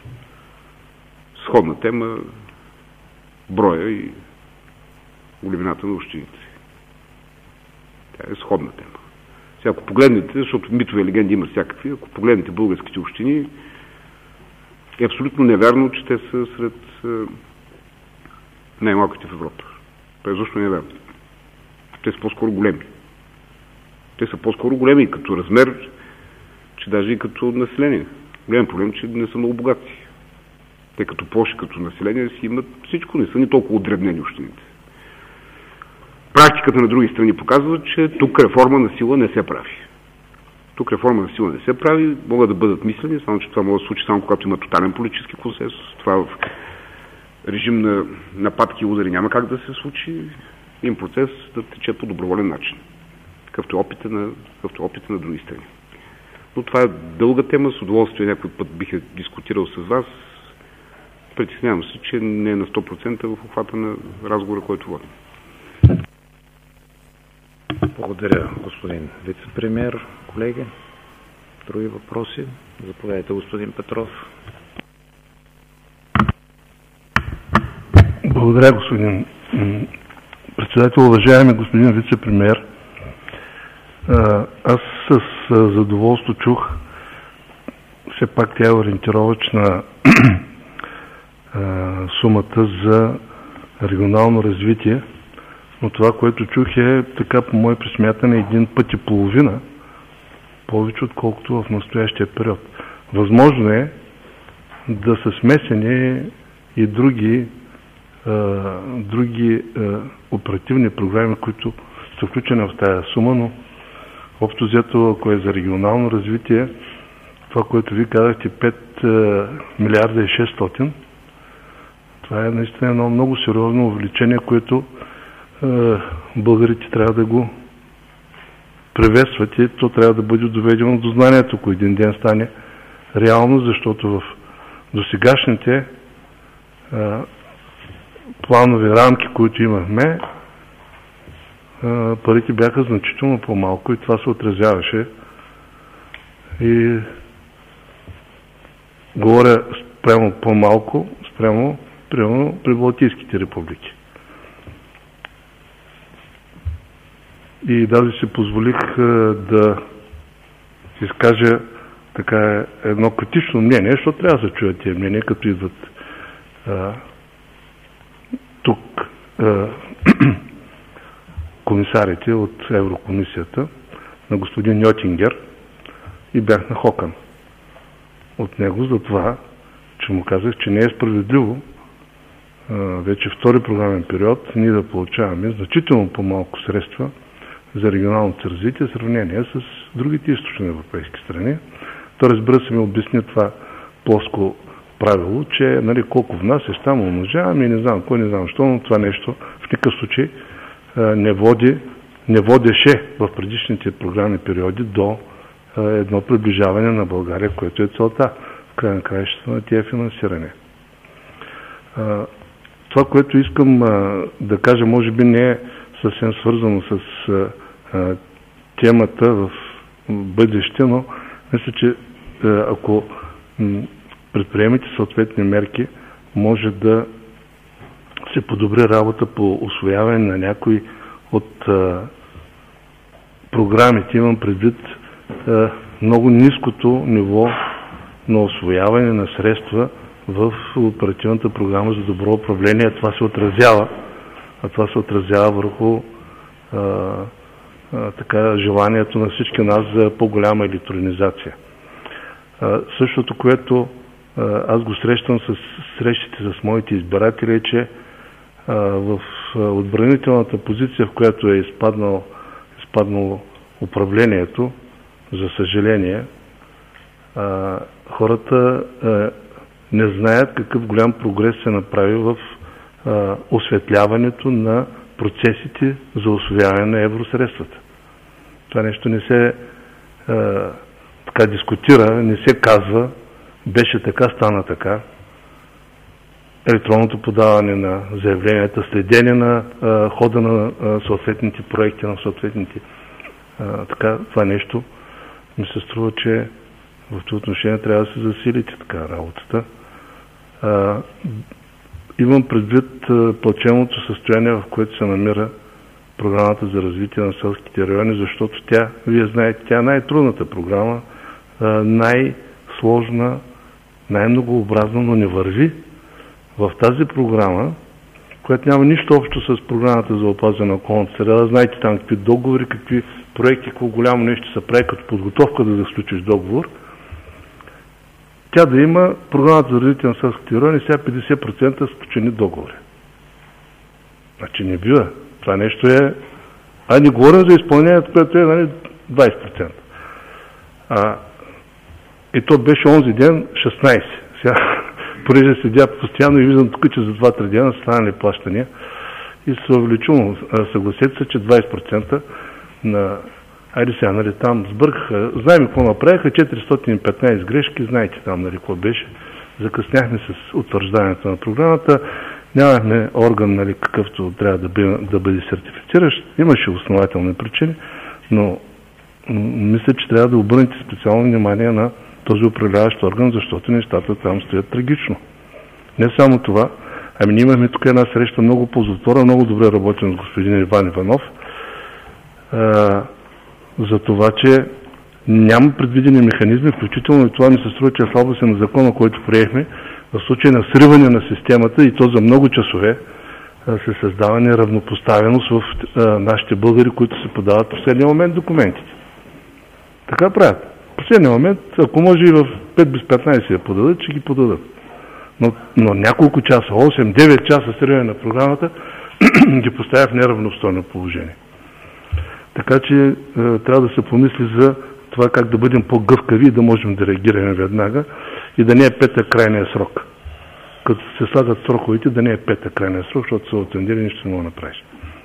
сходна тема броя и големината на общините. Тя е сходна тема. Сега, ако погледнете, защото митове и легенди има всякакви, ако погледнете българските общини, е абсолютно невярно, че те са сред най-малките в Европа. Това е защо невярно. Те са по-скоро големи. Те са по-скоро големи и като размер, че даже и като население. Голям проблем, че не са много богати. Те като площ, като население си имат всичко, не са ни толкова отдребнени общините. Практиката на други страни показва, че тук реформа на сила не се прави. Тук реформа на сила не се прави, могат да бъдат мислени, само че това може да се случи само когато има тотален политически консенсус. Това в режим на нападки и удари няма как да се случи. Им процес да тече по доброволен начин. Какъвто е опита на, какъвто е опита на други страни. Но това е дълга тема, с удоволствие някой път бих е дискутирал с вас. Притеснявам се, че не е на сто процента в обхвата на разговора, който водим. Благодаря, господин вицепремиер. Колеги, други въпроси? Заповядайте, господин Петров. Благодаря, господин председател. Уважаеми господин вицепремиер, аз с задоволство чух, все пак тя е ориентировъчна сумата за регионално развитие, но това, което чух е така по мое пресмятане един път и половина повече, отколкото в настоящия период. Възможно е да са смесени и други а, други а, оперативни програми, които са включени в тази сума, но Общо взето, ако е за регионално развитие, това, което ви казахте, пет милиарда и шестстотин, това е наистина едно много сериозно увеличение, което е, българите трябва да го приветстват и то трябва да бъде доведено до знанието, ако един ден стане реално, защото в досегашните е, планови рамки, които имахме, е, парите бяха значително по-малко и това се отразяваше. И говоря спрямо по-малко, спрямо примерно при Балтийските републики. И даже си позволих а, да изкажа така едно критично мнение, защото трябва да се чуят тези мнения, като идват а, тук а, комисарите от Еврокомисията на господин Йотингер и бях нахокан от него за това, че му казах, че не е справедливо вече втори програмен период ние да получаваме значително по-малко средства за регионалното развитие в сравнение с другите източни европейски страни. То, разбира се, ми обясни това плоско правило, че нали, колко внасяш, там умножаваме и не знам кой, не знам що, но това нещо в никакъв случай не води, не водеше в предишните програмни периоди до едно приближаване на България, което е целта в край на краищата на тия финансиране. Това, което искам а, да кажа, може би не е съвсем свързано с а, темата в бъдеще, но мисля, че а, ако м, предприемете съответни мерки, може да се подобри работа по усвояване на някои от а, програмите. Имам предвид а, много ниското ниво на усвояване на средства в оперативната програма за добро управление. Това се отразява, а това се отразява върху а, а, така, желанието на всички нас за по-голяма електронизация. А, същото, което а, аз го срещам с срещите с моите избиратели, е, че а, в а, отбранителната позиция, в която е изпаднал, изпаднало управлението, за съжаление, а, хората а, не знаят какъв голям прогрес се направи в а, осветляването на процесите за усвояване на евросредствата. Това нещо не се а, така дискутира, не се казва, беше така, стана така. Електронното подаване на заявленията, следение на а, хода на а, съответните проекти, на съответните а, така, това нещо ми се струва, че в това отношение трябва да се засилите така работата. А, имам предвид а, плачевното състояние, в което се намира програмата за развитие на селските райони, защото тя, вие знаете, тя е най-трудната програма, а, най-сложна, най-многообразна, но не върви в тази програма, която няма нищо общо с програмата за опазване на околната среда. Знаете там какви договори, какви проекти, какво голямо нещо се прави като подготовка да, да сключиш договор. Тя да има програмата за развитие на селските райони, сега петдесет процента сключени договори. Значи не бива. Това нещо е... А не говорим за изпълнението, което е нали, двайсет процента. А, и то беше онзи ден шестнайсет. Сега, понеже седя постоянно и виждам тук, че за два-три дена са станали плащания и се увеличило. Съгласете се, че двайсет процента на... Айде сега, нали, там сбъркаха, знаем какво направиха, четиристотин и петнайсет грешки, знаете там, нали, какво беше. Закъсняхме с утвърждането на програмата, нямахме орган, нали, какъвто трябва да бъде, да бъде сертифициращ, имаше основателни причини, но мисля, че трябва да обърнете специално внимание на този управляващ орган, защото нещата там стоят трагично. Не само това, ами ние имахме тук една среща много ползотворна, много добре работен с господин Иван Иванов, а, за това, че няма предвидени механизми, включително и това ми се струва, че е слабост на закона, който приехме, в случай на сриване на системата и то за много часове се създава неравнопоставеност в а, нашите българи, които се подават в последния момент документите. Така правят. В последния момент, ако може и в пет без петнайсет я подадат, ще ги подадат. Но, но няколко часа, осем-девет часа сриване на програмата ги поставя в неравностойно положение. Така че е, трябва да се помисли за това как да бъдем по-гъвкави и да можем да реагираме веднага и да не е пета крайния срок. Като се слагат сроковете, да не е пета крайния срок, защото са отендели и нищо не мога да направиш.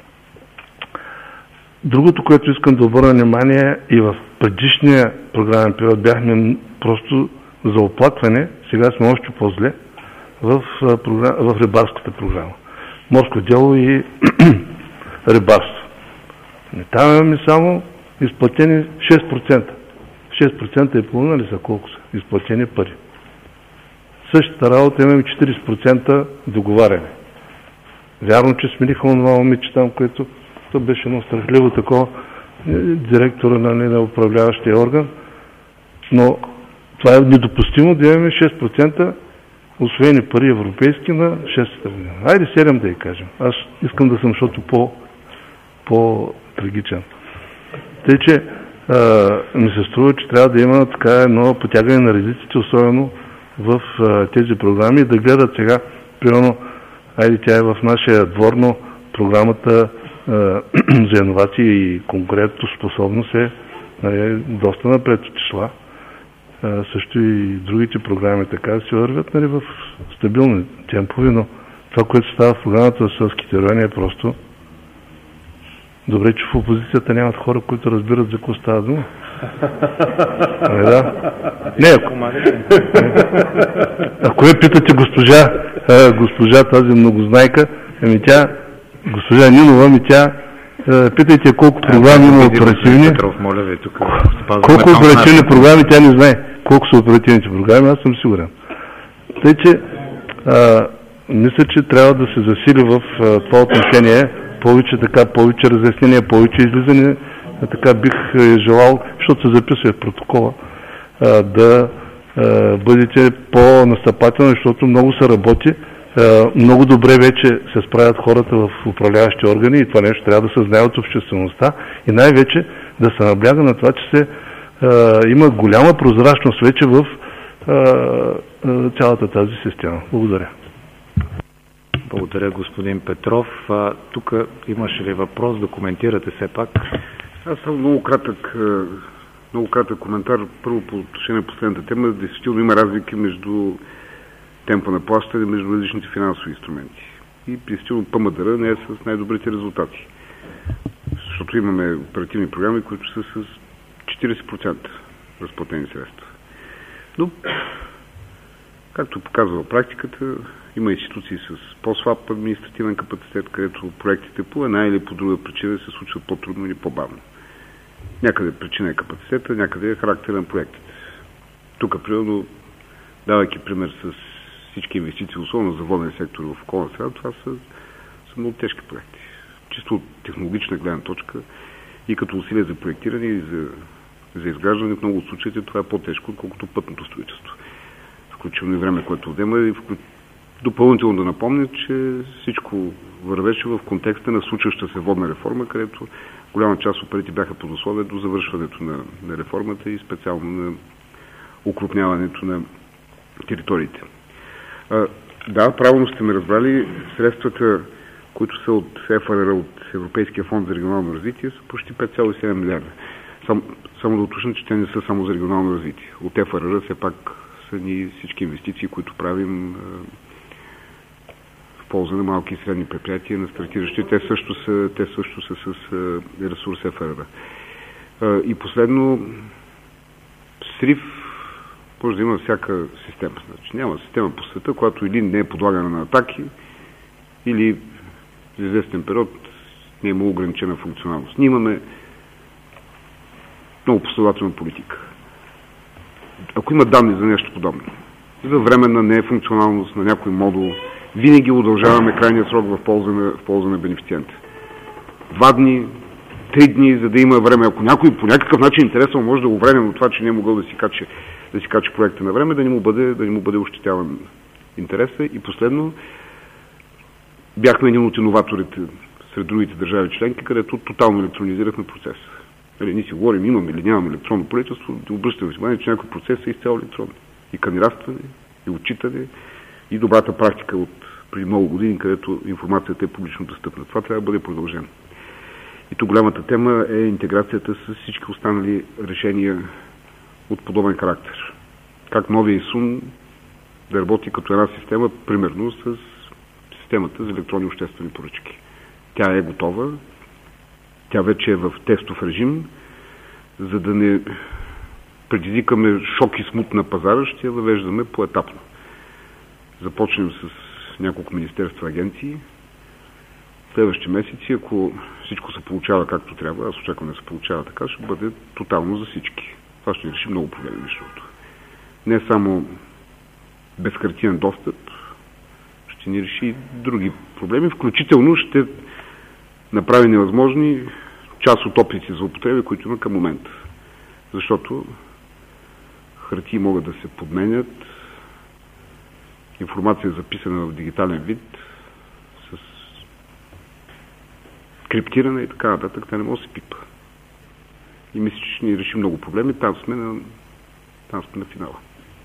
Другото, което искам да обърна внимание, и в предишния програмен период бяхме просто за оплакване, сега сме още по-зле в, в рибарската програма. Морско дело и рибарство. Не там имаме само изплатени шест процента. шест процента и половина ли са, колко са изплатени пари? Същата работа имаме четирийсет процента договаряне. Вярно, че смениха онова момиче там, което то беше едно страхливо такова, директора на, на управляващия орган, но това е недопустимо да имаме шест процента усвоени пари европейски на шестата година. Айде седем да я кажем. Аз искам да съм, защото по, по-трагичен. Тъй, че а, ми се струва, че трябва да има така едно потягане на редиците, особено в а, тези програми, да гледат сега, примерно, айде тя е в нашия двор, но програмата а, за иновации и конкурентоспособност е, е доста напред отишла. А, също и другите програми така се вървят, нали, в стабилни темпове, но това, което става в програмата за селските райони, е просто добре, че в опозицията нямат хора, които разбират за какво става дума. Не, да. Не, ако... ако я питате госпожа, госпожа тази многознайка, ами тя, госпожа Нинова, ми тя, питайте колко програми има оперативни. Колко оперативни програми тя не знае. Колко са оперативните програми, аз съм сигурен. Тъй, че а, мисля, че трябва да се засили в а, това отношение повече така, повече разяснения, повече излизане. А, така бих е, желал, защото се записва в протокола, а, да а, бъдете по-настъпателни, защото много се работи. А, много добре вече се справят хората в управляващи органи и това нещо трябва да се знае от обществеността и най-вече да се набляга на това, че се а, има голяма прозрачност вече в а, а, цялата тази система. Благодаря. Благодаря, господин Петров. А, тук имаше ли въпрос да коментирате все пак? Аз съм много кратък, много кратък коментар. Първо по отношение на последната тема. Действително има разлики между темпа на плащане, между различните финансови инструменти. И действително ПМДР не е с най-добрите резултати. Защото имаме оперативни програми, които са с четирийсет процента разплатени средства. Но, както показва практиката, има институции с по-слаб административен капацитет, където проектите по една или по друга причина се случват по-трудно или по-бавно. Някъде причина е капацитета, някъде е характера на проектите. Тук, примерно, давайки пример с всички инвестиции, особено за воден сектор в околна среда, това са, са много тежки проекти. Чисто от технологична гледна точка и като усилие за проектиране и за, за изграждане, в много от случаите това е по-тежко, отколкото пътното строителство. Включително и време, което отнема, и вклю... допълнително да напомня, че всичко вървеше в контекста на случваща се водна реформа, където голяма част от парите бяха под условие до завършването на, на реформата и специално на укрупняването на териториите. А, да, правилно сте ме разбрали, средствата, които са от ЕФРР, от Европейския фонд за регионално развитие, са почти пет цяло и седем милиарда. Сам, само да уточня, че те не са само за регионално развитие. От ЕФРР все пак са ни всички инвестиции, които правим а, в полза на малки и средни предприятия, на стартиращи. Те също са, те също са с а, ресурс ЕФРР. А, и последно, срив може да има всяка система. Значи, няма система по света, която или не е подлагана на атаки, или за известен период не е имало ограничена функционалност. Ние имаме много последователна политика. Ако има данни за нещо подобно, за временна нефункционалност на някой модул, винаги удължаваме крайния срок в полза на, в полза на бенефициента. Два дни, три дни, за да има време. Ако някой по някакъв начин интересен, може да го вреден от това, че не е могъл да си качи, да си качи проекта на време, да не му бъде, да не му бъде ощетяван интереса. И последно, бяхме един от иноваторите сред другите държави членки, където тотално електронизирахме процеса. Нали, ние си говорим, имаме или нямаме електронно правителство, да обръщаме внимание, че някой процес е изцяло електронно. И кандидатстване, и отчитане, и добрата практика от преди много години, където информацията е публично достъпна. Това трябва да бъде продължено. И тук голямата тема е интеграцията с всички останали решения от подобен характер. Как новия ИСУН да работи като една система, примерно с системата за електронни обществени поръчки. Тя е готова, тя вече е в тестов режим, за да не предизвикаме шок и смут на пазара, ще я въвеждаме поетапно. Започнем с няколко министерства, агенции. В следващите месеци, ако всичко се получава както трябва, аз очаквам да се получава така, ще бъде тотално за всички. Това ще реши много проблеми, защото не само безхартиен достъп, ще ни реши и други проблеми, включително ще направи невъзможни част от опити за употреби, които има към момента. Защото хартии могат да се подменят, информация е записана в дигитален вид, с криптиране и така нататък, тя не може да се пипа. И мисля, че ще ни реши много проблеми. Там сме на, там сме на финала.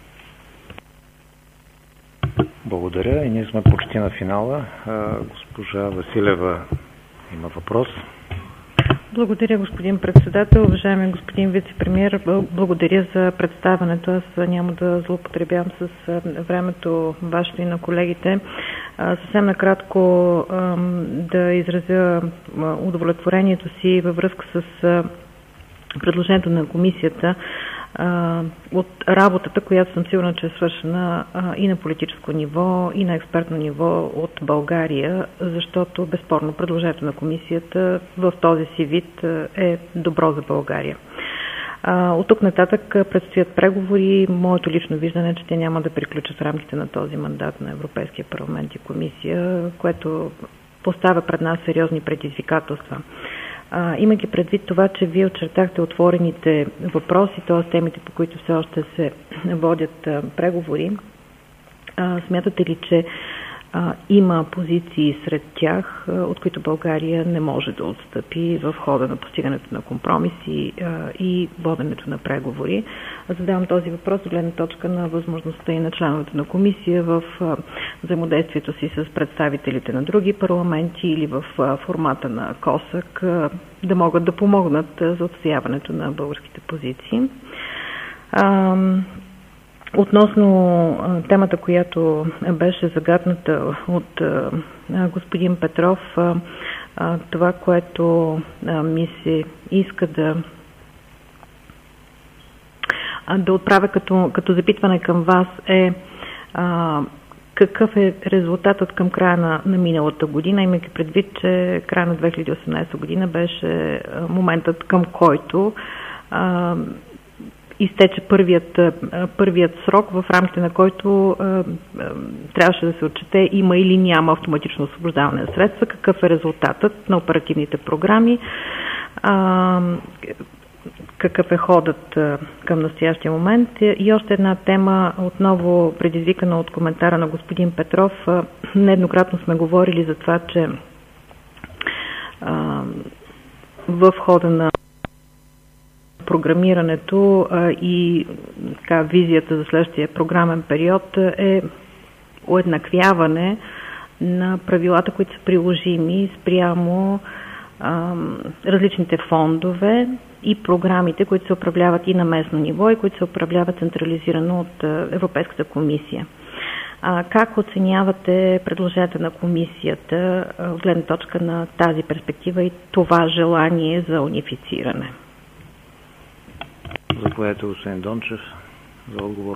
Благодаря. И ние сме почти на финала. Госпожа Василева има въпрос. Благодаря, господин председател. Уважаеми господин вице-премиер, благодаря за представянето. Аз няма да злоупотребявам с времето вашето и на колегите. Съвсем накратко да изразя удовлетворението си във връзка с предложението на комисията от работата, която съм сигурна, че е свършена и на политическо ниво, и на експертно ниво от България, защото безспорно предложението на комисията в този си вид е добро за България. От тук нататък предстоят преговори. Моето лично виждане е, че те няма да приключат в рамките на този мандат на Европейския парламент и комисия, което поставя пред нас сериозни предизвикателства. А, имайки предвид това, че вие очертахте отворените въпроси, т.е. темите, по които все още се водят а, преговори, а, смятате ли, че а, има позиции сред тях, а, от които България не може да отстъпи в хода на постигането на компромиси а, и воденето на преговори? Задавам този въпрос от гледна точка на възможността и на членовете на комисия в а, взаимодействието си с представителите на други парламенти или в а, формата на КОСАК а, да могат да помогнат а, за отстояването на българските позиции. А, Относно а, темата, която беше загадната от а, господин Петров, а, а, това, което а, ми се иска да, а, да отправя като, като запитване към вас е а, какъв е резултатът към края на, на миналата година, имайки предвид, че края на две хиляди и осемнадесета година беше а, моментът, към който а, изтече първият, първият срок, в рамките на който а, а, трябваше да се отчете има или няма автоматично освобождаване на средства, какъв е резултатът на оперативните програми, а, какъв е ходът а, към настоящия момент. И още една тема, отново предизвикана от коментара на господин Петров. А, нееднократно сме говорили за това, че а, в хода на програмирането а, и така, визията за следващия програмен период е уеднаквяване на правилата, които са приложими спрямо а, различните фондове и програмите, които се управляват и на местно ниво и които се управляват централизирано от а, Европейската комисия. А, как оценявате предложенията на комисията а, от гледна точка на тази перспектива и това желание за унифициране? Заповядайте, господин Дончев, за отговор.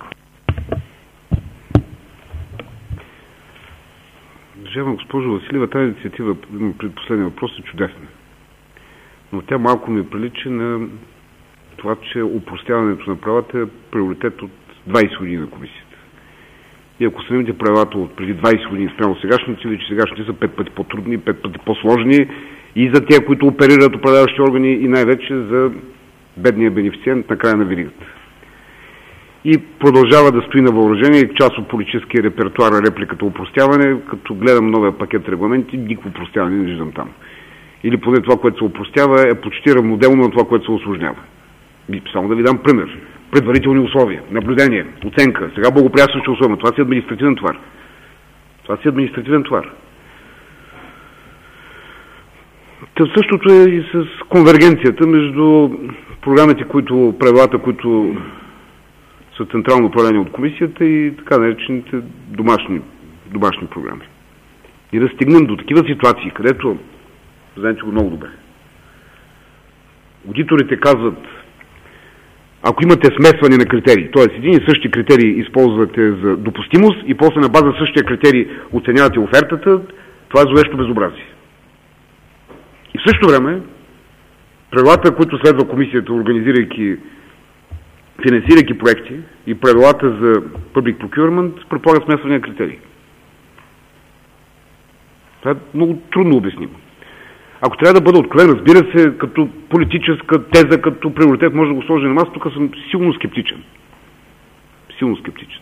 Уважаема госпожо Василева, тази инициатива, пред последния въпрос, е чудесна. Но тя малко ми прилича на това, че опростяването на правата е приоритет от двадесет години на комисията. И ако сравните правилата от преди двадесет години спрямо сегашните, или че сегашните са пет пъти по-трудни, пет пъти по-сложни и за тия, които оперират управляващи органи и най-вече за бедния бенефициент на края на веригата. И продължава да стои на въоръжение част от политическия репертуар на репликата опростяване, като гледам новия пакет регламенти, никакво опростяване не виждам там. Или поне това, което се опростява, е почти равноделно на това, което се усложнява. Само да ви дам пример. Предварителни условия, наблюдение, оценка, сега благоприятстващи условия. Това си административен товар. Това си административен товар. Та същото е и с конвергенцията между програмите, които, правилата, които са централно управление от комисията и така наречените домашни, домашни програми. И да стигнем до такива ситуации, където, знаете го много добре, аудиторите казват, ако имате смесване на критерии, т.е. един и същи критерии използвате за допустимост и после на база същия критерий оценявате офертата, това е зловещо безобразие. И в същото време, правилата, които следва комисията, организирайки, финансирайки проекти и правилата за public procurement, предполагат смесване на критерии. Това е много трудно обяснимо. Ако трябва да бъда откровен, разбира се, като политическа теза, като приоритет, може да го сложи на маса, тук съм силно скептичен. Силно скептичен.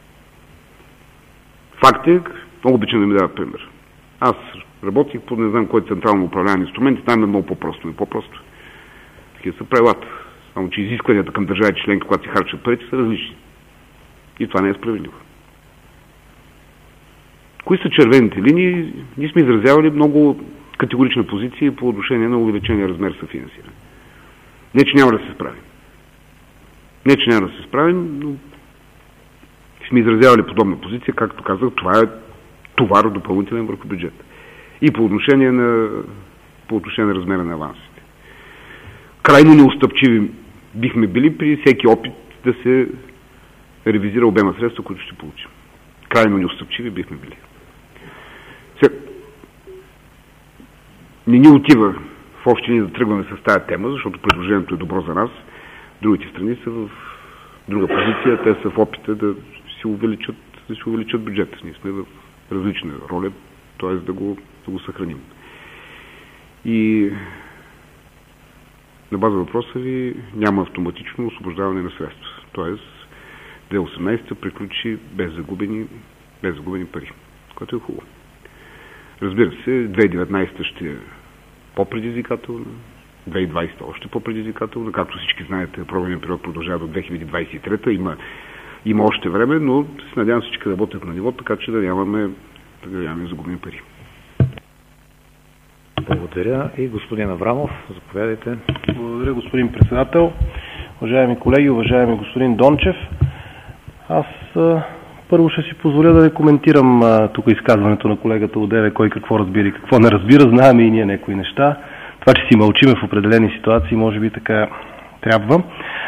Факт е, много обичам да ми дава пример. Аз работих по не знам кой централно управляване инструменти, там е много по-просто. Не по-просто. Такива са правилата. Само че изискванията към държавите членки, когато се харчат парите, са различни. И това не е справедливо. Кои са червените линии? Ние сме изразявали много категорична позиция по отношение на увеличения размер съфинансиране. Не, че няма да се справим. Не, че няма да се справим, но сме изразявали подобна позиция, както казах, това е товар допълнителен върху бюджета. И по отношение на, по отношение на размера на авансите. Крайно неустъпчиви бихме били при всеки опит да се ревизира обема средства, които ще получим. Крайно неустъпчиви бихме били. Сега, не ни отива в общи линии да тръгваме с тази тема, защото предложението е добро за нас. Другите страни са в друга позиция, те са в опита да си увеличат, да си увеличат бюджета. Ние сме в различна роля, т.е. да го, да го съхраним. И на база въпроса ви няма автоматично освобождаване на средства. Т.е. две хиляди и осемнадесета приключи без загубени, без загубени пари, което е хубаво. Разбира се, две хиляди и деветнадесета ще е по-предизвикателна, две хиляди и двадесета още по-предизвикателна. Както всички знаете, програмен период продължава до две хиляди двадесет и трета. Има, има още време, но се надявам всички да работят на ниво, така че да нямаме, да нямаме загубени пари. Благодаря. И господин Аврамов, заповядайте. Благодаря, господин председател. Уважаеми колеги, уважаеми господин Дончев, аз а, първо ще си позволя да не коментирам а, тук изказването на колегата одеве, кой какво разбира и какво не разбира. Знаем и ние някои неща. Това, че си мълчиме в определени ситуации, може би така трябва.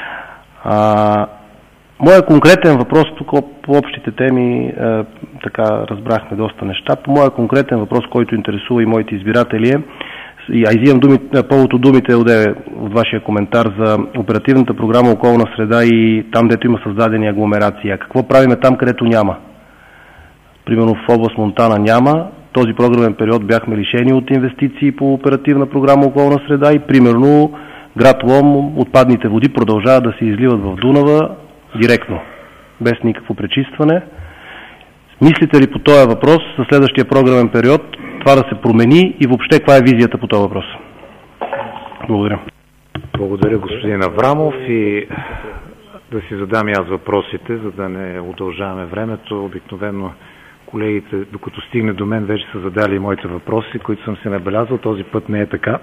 А, моя конкретен въпрос, тук по общите теми а, така разбрахме доста неща. По моя конкретен въпрос, който интересува и моите избиратели е, и аз взимам думи, повод от думите одеве от вашия коментар за оперативната програма Околна среда и там, дето има създадени агломерации. А какво правиме там, където няма? Примерно в област Монтана няма. Този програмен период бяхме лишени от инвестиции по оперативна програма Околна среда и примерно град Лом, отпадните води продължават да се изливат в Дунава директно, без никакво пречистване. Мислите ли по този въпрос за следващия програмен период това да се промени и въобще каква е визията по този въпрос? Благодаря. Благодаря, господин Аврамов, и да си задам и аз въпросите, за да не удължаваме времето. Обикновено колегите, докато стигне до мен, вече са задали моите въпроси, които съм се набелязал. Този път не е така.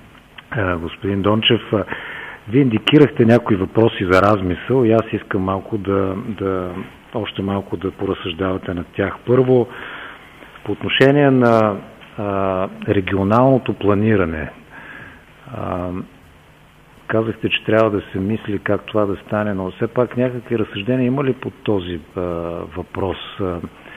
Господин Дончев, вие индикирахте някои въпроси за размисъл и аз искам малко да, да още малко да поразсъждавате над тях. Първо, по отношение на а, регионалното планиране. А, казахте, че трябва да се мисли как това да стане, но все пак някакви разсъждения има ли по този а, въпрос? А,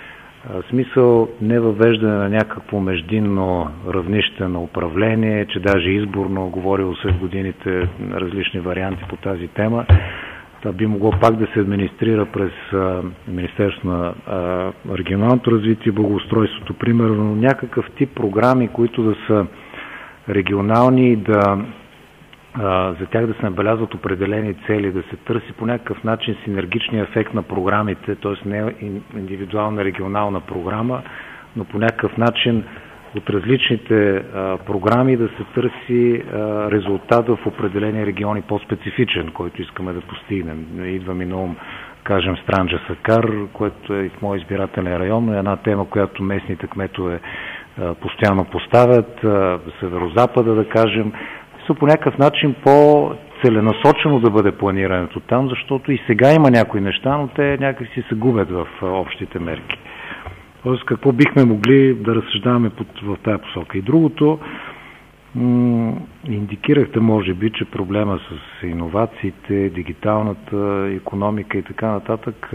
смисъл не въвеждане на някакво междинно равнище на управление, че даже изборно, говорило се в годините различни варианти по тази тема. Това би могло пак да се администрира през а, Министерството на а, регионалното развитие и благоустройството, примерно някакъв тип програми, които да са регионални и да а, за тях да се набелязват определени цели, да се търси по някакъв начин синергичния ефект на програмите, т.е. не индивидуална регионална програма, но по някакъв начин от различните а, програми да се търси а, резултат в определени региони по-специфичен, който искаме да постигнем. Идва ми на ум, кажем, Странджа Сакар, което е в мой избирателен район, но е една тема, която местните кметове постоянно поставят, Северозапада, да кажем, са по някакъв начин по-целенасочено да бъде планирането там, защото и сега има някои неща, но те някакси се губят в общите мерки. Тоест, какво бихме могли да разсъждаваме в тази посока. И другото, индикирахте, може би, че проблема с иновациите, дигиталната икономика и така нататък,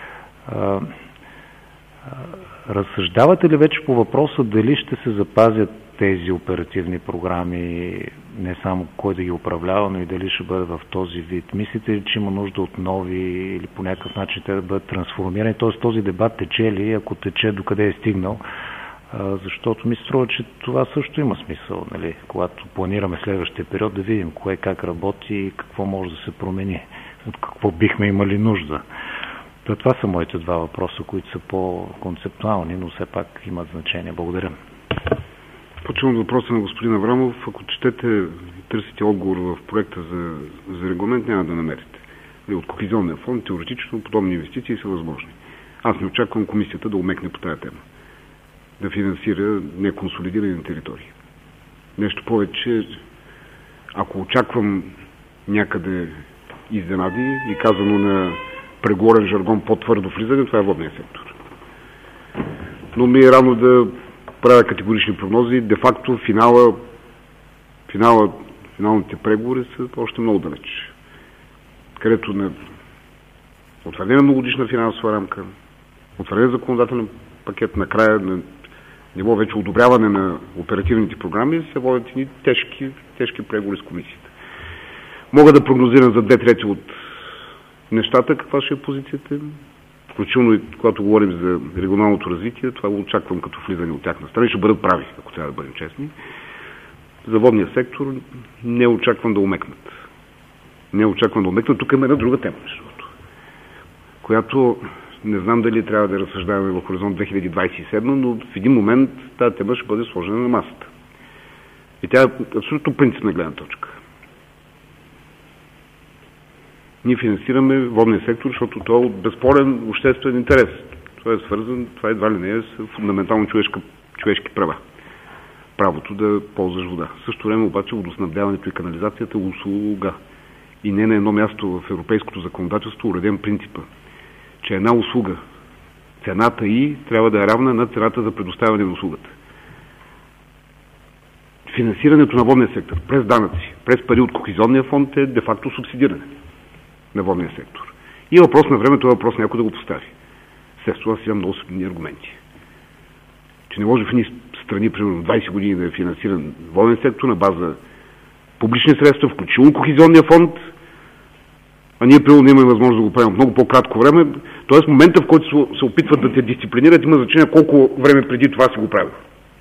разсъждавате ли вече по въпроса дали ще се запазят тези оперативни програми, не само кой да ги управлява, но и дали ще бъде в този вид? Мислите ли, че има нужда от нови или по някакъв начин те да бъдат трансформирани? Тоест този дебат тече ли, ако тече, докъде е стигнал? Защото ми струва, че това също има смисъл, нали? Когато планираме следващия период, да видим кое как работи и какво може да се промени, от какво бихме имали нужда. Това са моите два въпроса, които са по-концептуални, но все пак имат значение. Благодаря. Почвам въпроса на господин Аврамов. Ако четете и търсите отговор в проекта за, за регламент, няма да намерите. От Кохезионния фонд теоретично подобни инвестиции са възможни. Аз не очаквам комисията да умекне по тая тема. Да финансира неконсолидирани територии. Нещо повече, ако очаквам някъде изненади и казано на преговорен жаргон по-твърдо влизане, това е водния сектор. Но ми е рано да правя категорични прогнози. Де-факто финала, финала, финалните преговори са още много далеч. Където на утвърдена многодишна финансова рамка, утвърден законодателен пакет, накрая на ниво вече одобряване на оперативните програми, се водят и тежки, тежки преговори с комисията. Мога да прогнозирам за две трети от нещата, каква ще е позицията, включително и когато говорим за регионалното развитие, това го очаквам като влизане от тяхна страна. Ще бъдат прави, ако трябва да бъдем честни. За водния сектор не очаквам да умекнат. Не очаквам да умекнат. Тук има една друга тема, защото, която не знам дали трябва да разсъждаваме в хоризонт две хиляди двадесет и седма, но в един момент тази тема ще бъде сложена на масата. И тя е абсолютно принципна гледна точка. Ние финансираме водния сектор, защото това е от безспорен обществен интерес. Това е свързан, това едва ли не е с фундаментално човешка, човешки права. Правото да ползваш вода. В същото време обаче водоснабдяването и канализацията е услуга. И не на едно място в европейското законодателство уреден принципа, че една услуга, цената й трябва да е равна на цената за предоставяне на услугата. Финансирането на водния сектор през данъци, през пари от Кохезионния фонд е де-факто субсидиране на водния сектор. И въпрос на време, това въпрос някой да го постави. След това си имам много силни аргументи. Че не може в едни страни, примерно двадесет години да е финансиран воден сектор на база публични средства, включително Кохезионния фонд, а ние примерно не имаме възможност да го правим в много по-кратко време. Тоест момента, в който се опитват да те дисциплинират, има значение колко време преди това си го правил.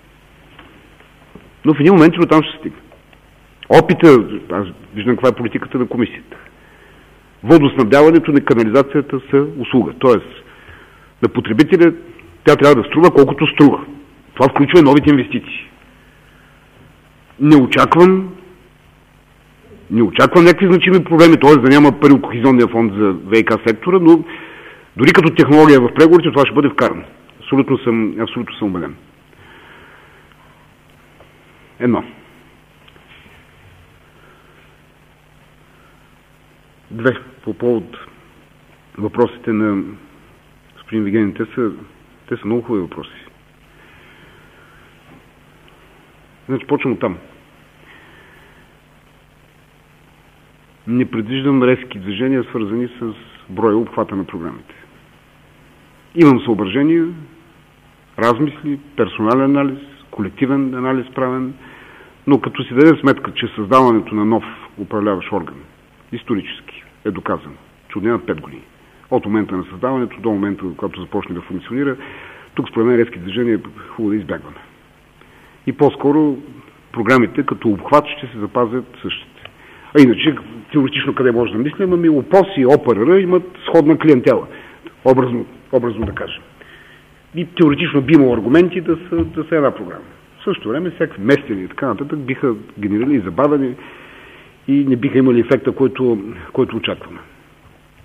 Но в един момент до там ще стигне. Опита, аз виждам каква е политиката на комисията. Водоснабдяването на канализацията са услуга. Тоест, на потребителя тя трябва да струва колкото струва. Това включва и новите инвестиции. Не очаквам не очаквам някакви значими проблеми, т.е. да няма пари от Кохезионния фонд за ВиК сектора, но дори като технология в преговорите това ще бъде вкарано. Абсолютно съм, абсолютно съм убеден. Едно. Две. По повод въпросите на господин Вигенин, те са, те са много хубави въпроси. Значи, почвам от там. Не предвиждам резки движения, свързани с броя обхвата на програмите. Имам съображения, размисли, персонален анализ, колективен анализ правен, но като си дадем сметка, че създаването на нов управляващ орган исторически е доказано, че отнема пет години. От момента на създаването до момента, когато започне да функционира, тук според мен резки движения е хубаво да избягваме. И по-скоро програмите като обхват ще се запазят същите. А иначе, теоретично къде може да мислим, ами ОПОС и ОПРР имат сходна клиентела, образно, образно да кажем. И теоретично би имало аргументи да са, да са една програма. В същото време всякакви местени и така нататък биха генерирали и забавени и не биха имали ефекта, който, който очакваме.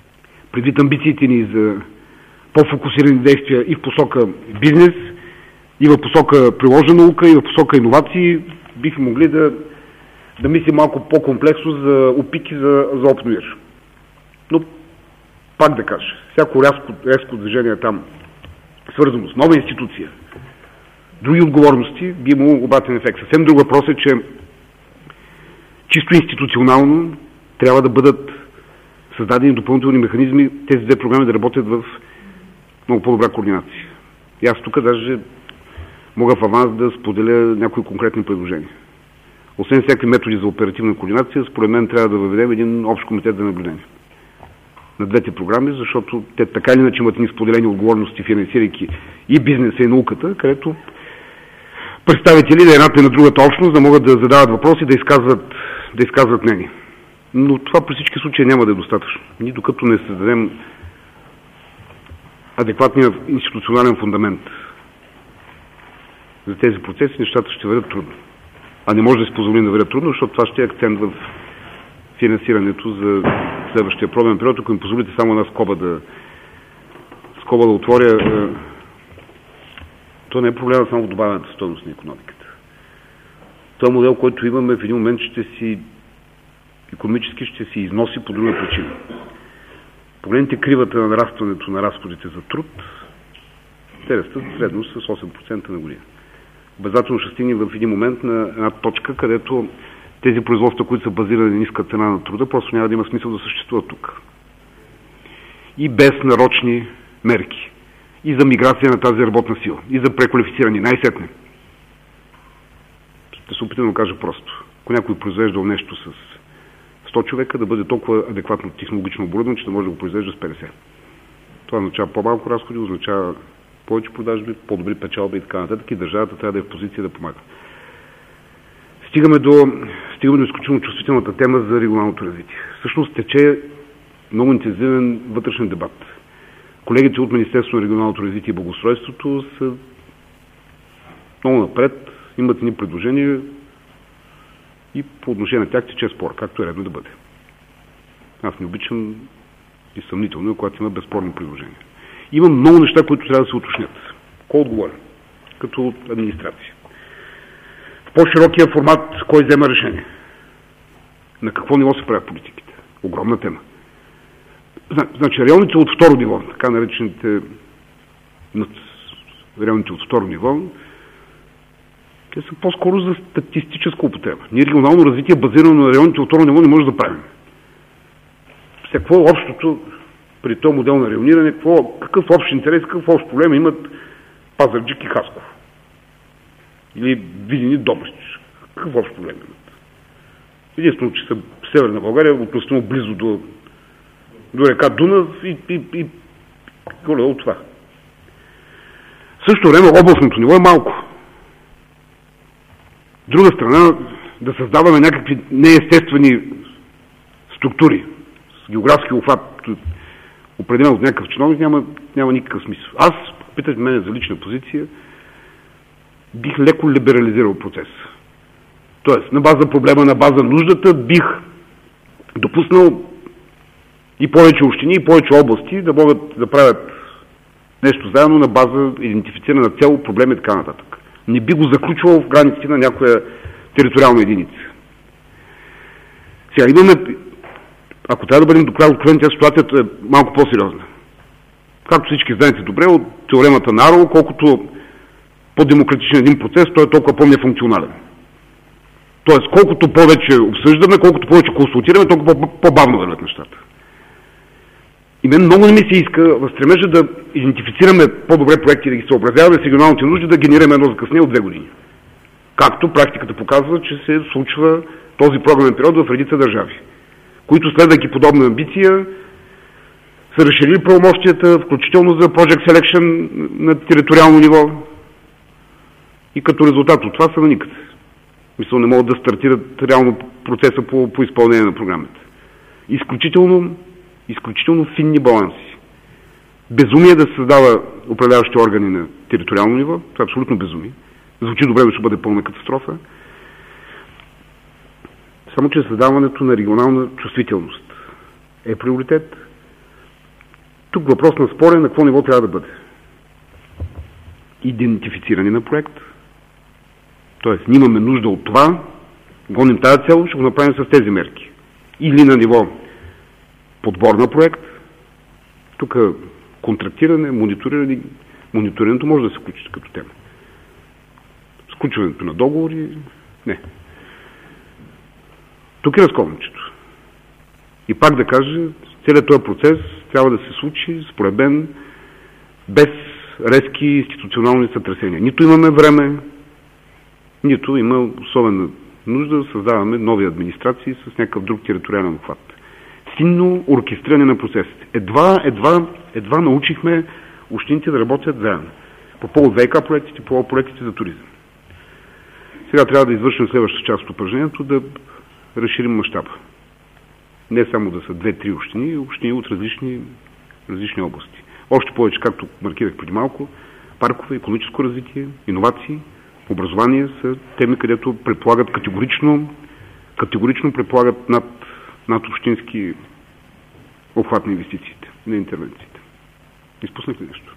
Предвид амбициите ни за по-фокусирани действия и в посока бизнес, и в посока приложена наука, и в посока иновации, бихме могли да, да мислим малко по-комплексно за опики за, за опнуир. Но, пак да кажа, всяко рязко, рязко движение там, свързано с нова институция, други отговорности, би имало обратен ефект. Съвсем друг въпрос е, че чисто институционално трябва да бъдат създадени допълнителни механизми тези две програми да работят в много по-добра координация. И аз тук даже мога в аванс да споделя някои конкретни предложения. Освен всякакви методи за оперативна координация, според мен трябва да въведем един общ комитет за наблюдение на двете програми, защото те така или иначе имат ни споделени отговорности, финансирайки и бизнеса, и науката, където представители на едната и на другата общност да могат да задават въпроси, да изказват, да изказват мнение. Но това при всички случаи няма да е достатъчно. Ние докато не създадем адекватния институционален фундамент за тези процеси, нещата ще вървят трудно. А не може да се позволим да вървят трудно, защото това ще е акцент в финансирането за следващия пробен период. Ако им позволите само една скоба да, скоба да отворя, то не е проблема само в добавената стойност на икономиката. Това модел, който имаме, в един момент ще си икономически ще си износи по друга причина. Погледнете кривата на нарастването на разходите за труд, те растат средно с осем процента на година. Обязателно ще стигне в един момент на една точка, където тези производства, които са базирани на ниска цена на труда, просто няма да има смисъл да съществуват тук. И без нарочни мерки. И за миграция на тази работна сила. И за преквалифициране. Най-сетне. Ще се опитам да кажа просто. Ако някой произвеждал нещо с сто човека, да бъде толкова адекватно технологично оборудван, че да може да го произвежда с петдесет. Това означава по-малко разходи, означава повече продажби, по-добри печалби и така нататък. И държавата трябва да е в позиция да помага. Стигаме до, стигаме до изключително чувствителната тема за регионалното развитие. Всъщност тече много интензивен вътрешен дебат. Колегите от Министерството на регионалното развитие и благоустройството са много напред, имат ни предложения и по отношение на тях тече спор, както е редно да бъде. Аз не обичам и съмнително, когато има безспорни предложения. Има много неща, които трябва да се уточнят. Кой отговоря? Като администрация. В по-широкия формат, кой взема решение? На какво ниво се правят политиките? Огромна тема. Значи, районите от второ ниво, така наречените районите от второ ниво, те са по-скоро за статистическа употреба. Ние регионално развитие, базирано на районите от второ ниво, не може да правим. Какво е общото при този модел на райониране, какво, какъв общ интерес, какъв общ проблем имат Пазарджик и Хасково? Или Видин и Добрич? Какъв общ проблем имат? Единствено, че са в Северна България, относително близо до, до река Дунав и, и, и горе от това. В същото време областното ниво е малко. Друга страна, да създаваме някакви неестествени структури с географски обхват, определен от някакъв чиновник, няма, няма никакъв смисъл. Аз, питате мене за лична позиция, бих леко либерализирал процес. Тоест, на база проблема, на база нуждата, бих допуснал и повече общини, и повече области да могат да правят нещо заедно на база идентифицирана цел, проблем и така нататък. Не би го заключвал в границите на някоя териториална единица. Сега имаме, ако трябва да бъдем до края откровени, тя ситуацията е малко по-сериозна. Както всички знаете добре, от теоремата на Аро, колкото по-демократичен един процес, той е толкова по-нефункционален. Тоест, колкото повече обсъждаме, колкото повече консултираме, толкова по-бавно вървят нещата. И мен много не ми се иска в стремежа да идентифицираме по-добре проекти, да ги съобразяваме с регионалните нужди, да генерираме едно закъснение от две години. Както практиката показва, че се случва този програмен период в редица държави, които следвайки подобна амбиция са разширили правомощията, включително за Project Selection на териториално ниво и като резултат от това са на никъде. Мисля, не могат да стартират реално процеса по, по изпълнение на програмата. Изключително, изключително финни баланси. Безумие да се създава управляващи органи на териториално ниво. Това е абсолютно безумие. Звучи добре, но ще бъде пълна катастрофа. Само че създаването на регионална чувствителност е приоритет. Тук въпрос на спор е на какво ниво трябва да бъде. идентифициране на проект. Тоест, ние имаме нужда от това, гоним тази цел, ще го направим с тези мерки. Или на ниво подбор на проект, тук контрактиране, мониториране, мониторирането може да се включи като тема. Сключването на договори, не. Тук е разковничето. И пак да кажа, целият този процес трябва да се случи, според мен, без резки институционални сътресения. Нито имаме време, нито има особена нужда да създаваме нови администрации с някакъв друг териториален обхват. Силно оркестриране на процесите. Едва, едва, едва научихме общините да работят заедно. По повод ВиК проектите, по повод проектите за туризъм. Сега трябва да извършим следващата част от упражнението, да разширим мащаба. Не само да са две-три общини, общини от различни, различни области. Още повече, както маркирах преди малко, паркове, икономическо развитие, иновации, образование са теми, където предполагат категорично, категорично предполагат над, над общински обхват на инвестициите, на интервенциите. Изпуснах ли нещо?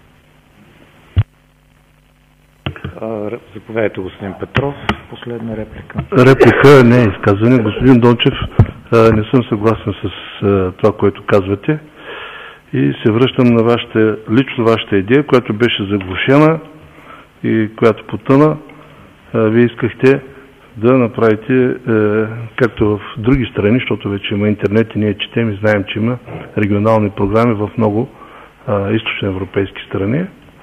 Заповядайте, господин Петров. Последна реплика. Реплика, не изказване. Господин Дончев, не съм съгласен с това, което казвате. И се връщам на вашата, лично вашата идея, която беше заглушена и която потъна. Вие искахте да направите, както в други страни, защото вече има интернет и ние четем и знаем, че има регионални програми в много източноевропейски страни.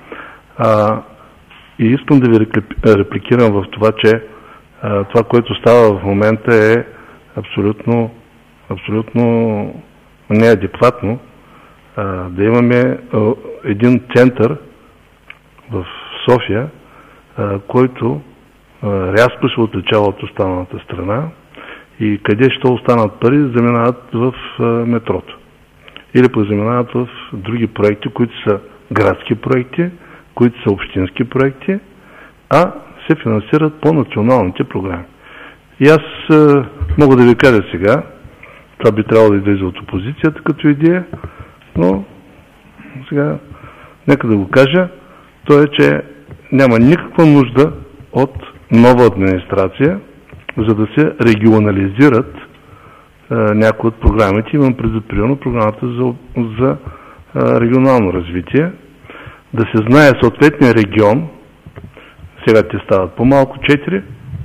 И искам да ви репликирам в това, че това, което става в момента е абсолютно, абсолютно неадекватно. Да имаме един център в София, който рязко се отличава от останалата страна и къде ще останат пари, заминават в метрото. Или пък заминават в други проекти, които са градски проекти, които са общински проекти, а се финансират по националните програми. И аз мога да ви кажа сега, това би трябвало да излезе от опозицията като идея, но сега нека да го кажа, то е, че няма никаква нужда от нова администрация, за да се регионализират а, някои от програмите. Имам предвид примерно програмата за, за а, регионално развитие, да се знае съответния регион, сега те стават по-малко, четири,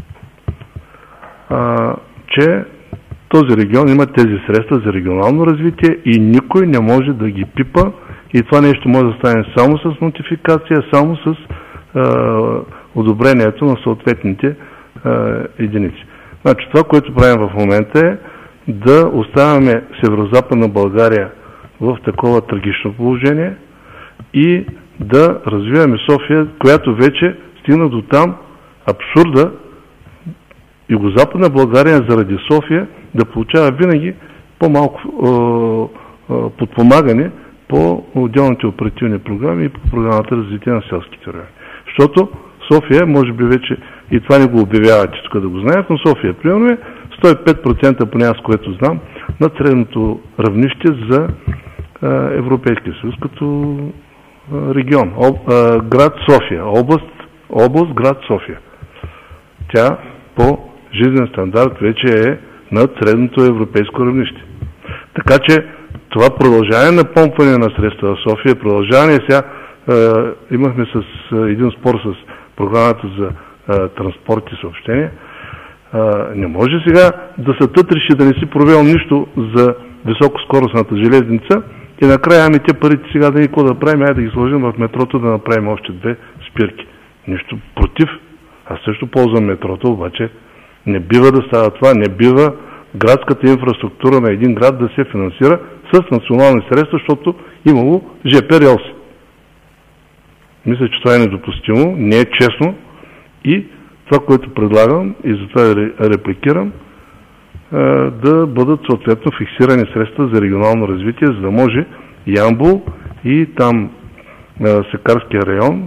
а, че този регион има тези средства за регионално развитие и никой не може да ги пипа и това нещо може да стане само с нотификация, само с а, одобрението на съответните а, единици. Значи това, което правим в момента е да оставяме Северо-Западна България в такова трагично положение и да развиваме София, която вече стигна до там абсурда Югозападна България заради София да получава винаги по-малко е, е, подпомагане по отделните оперативни програми и по програмата развитие на селските райони. Защото София, може би вече, и това не го обявявате тук да го знаят, но София, примерно е сто и пет процента, поне аз, което знам, на средното равнище за е, Европейския съюз като е, регион. Об, е, град София, област, област, град София. Тя по жизнен стандарт вече е над средното европейско равнище. Така че това продължаване на помпване на средства в София, продължаване сега е, имахме с е, един спор с програмата за е, транспорт и съобщение. Е, не може сега да се тътриш и да не си провел нищо за високоскоростната железница и накрая ами те парите сега да никога да правим, ай да ги сложим в метрото да направим още две спирки. Нищо против. Аз също ползвам метрото, обаче не бива да става това, не бива градската инфраструктура на един град да се финансира с национални средства, защото имало ЖП релси. Мисля, че това е недопустимо, не е честно и това, което предлагам и затова репликирам, да бъдат съответно фиксирани средства за регионално развитие, за да може Ямбол и там Секарския район,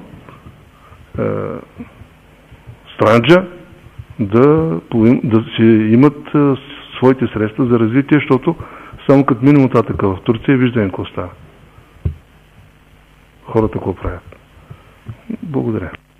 Странджа, да, да си имат а, своите средства за развитие, защото само като минимум татъка в Турция виждаме какво става. Хората какво правят. Благодаря.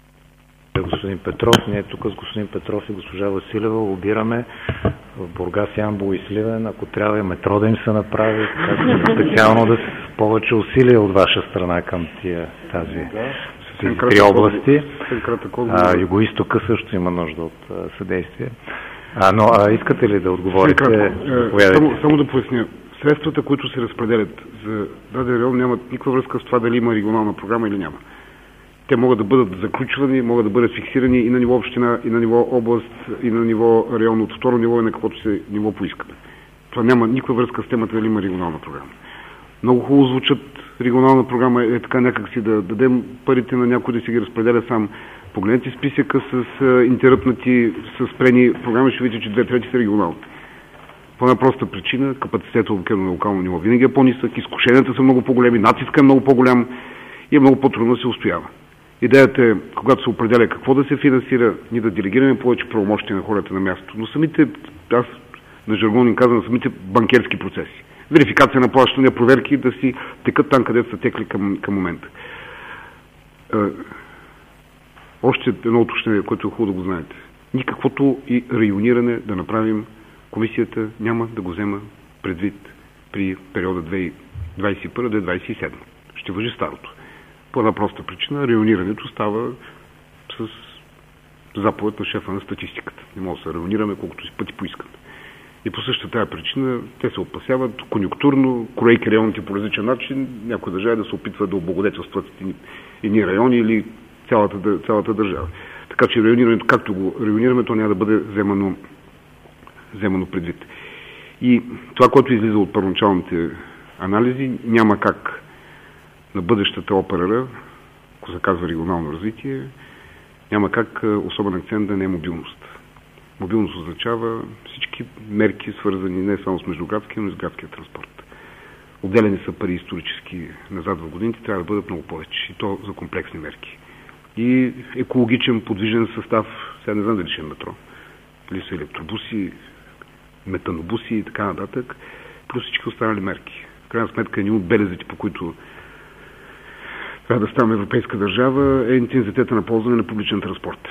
господин Петров. Ние тук с господин Петров и госпожа Василева лобираме в Бургас, Ямбол и Сливен, ако трябва и метро да им се направи, специално да с повече усилия от ваша страна към тия, тази тези три области. А, Юго-Истока също има нужда от а, съдействие. А, но а, искате ли да отговорите? Само, само да поясня. Средствата, които се разпределят за даден район, нямат никаква връзка с това дали има регионална програма или няма. Те могат да бъдат заключвани, могат да бъдат фиксирани и на ниво община, и на ниво област, и на ниво район от второ ниво, и на каквото се ниво поискаме. Това няма никаква връзка с темата дали има регионална програма. Много хубаво звучат регионална програма, е така някак си да дадем парите на някой да си ги разпределя сам. Погледнете списъка с интеръпнати, с спрени програми, ще видите, че две трети са регионални. По една проста причина, капацитетът блокирано на локално ниво винаги е по-нисък, изкушенията са много по-големи, натискът е много по-голям и е много по-трудно да се устоява. Идеята е, когато се определя какво да се финансира, ние да делегираме повече правомощия на хората на място, но самите, аз на жаргон им казвам, самите банкерски процеси. Верификация на плащания, проверки да си текат там, където са текли към, към момента. Е, още едно уточнение, което е хубаво да го знаете. Никаквото и райониране да направим, комисията няма да го взема предвид при периода две хиляди двадесет и първа до две хиляди двадесет и седма. Ще важи старото. По една проста причина, районирането става с заповед на шефа на статистиката. Не може да се районираме колкото си пъти поискаме. И по същата тая причина те се опасяват конюнктурно, кройки районите по различен начин, някои държави да се опитват да облагодетелстват едни райони или цялата, цялата държава. Така че районирането, както го районираме, то няма да бъде вземано, вземано предвид. И това, което излиза от първоначалните анализи, няма как на бъдещата ОПРР, ако се казва регионално развитие, няма как особен акцент да не е мобилност. Мобилност означава всички мерки, свързани не само с междуградския, но и с градския транспорт. Отделени са пари исторически назад в годините, трябва да бъдат много повече. И то за комплексни мерки. И екологичен, подвижен състав, сега не знам дали ще е метро, или са електробуси, метанобуси и така нататък, плюс всички останали мерки. В крайна сметка, един от белезите, по които трябва да ставаме европейска държава, е интензитета на ползване на публичен транспорт.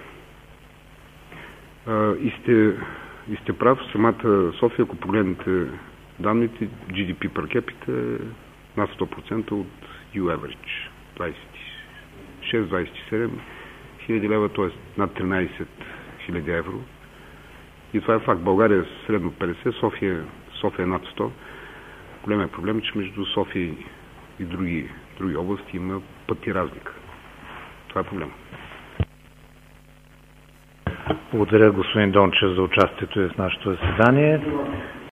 И сте, и сте прав, самата София, ако погледнете данните, джи ди пи per capita е над сто процента от ю average, двадесет и шест до двадесет и седем хиляди лева, т.е. над тринадесет хиляди евро. И това е факт. България е средно петдесет, София, София е над сто. Големият проблем е, че между София и други, други области има пъти разлика. Това е проблем. Благодаря, господин Дончев, за участието в нашето заседание.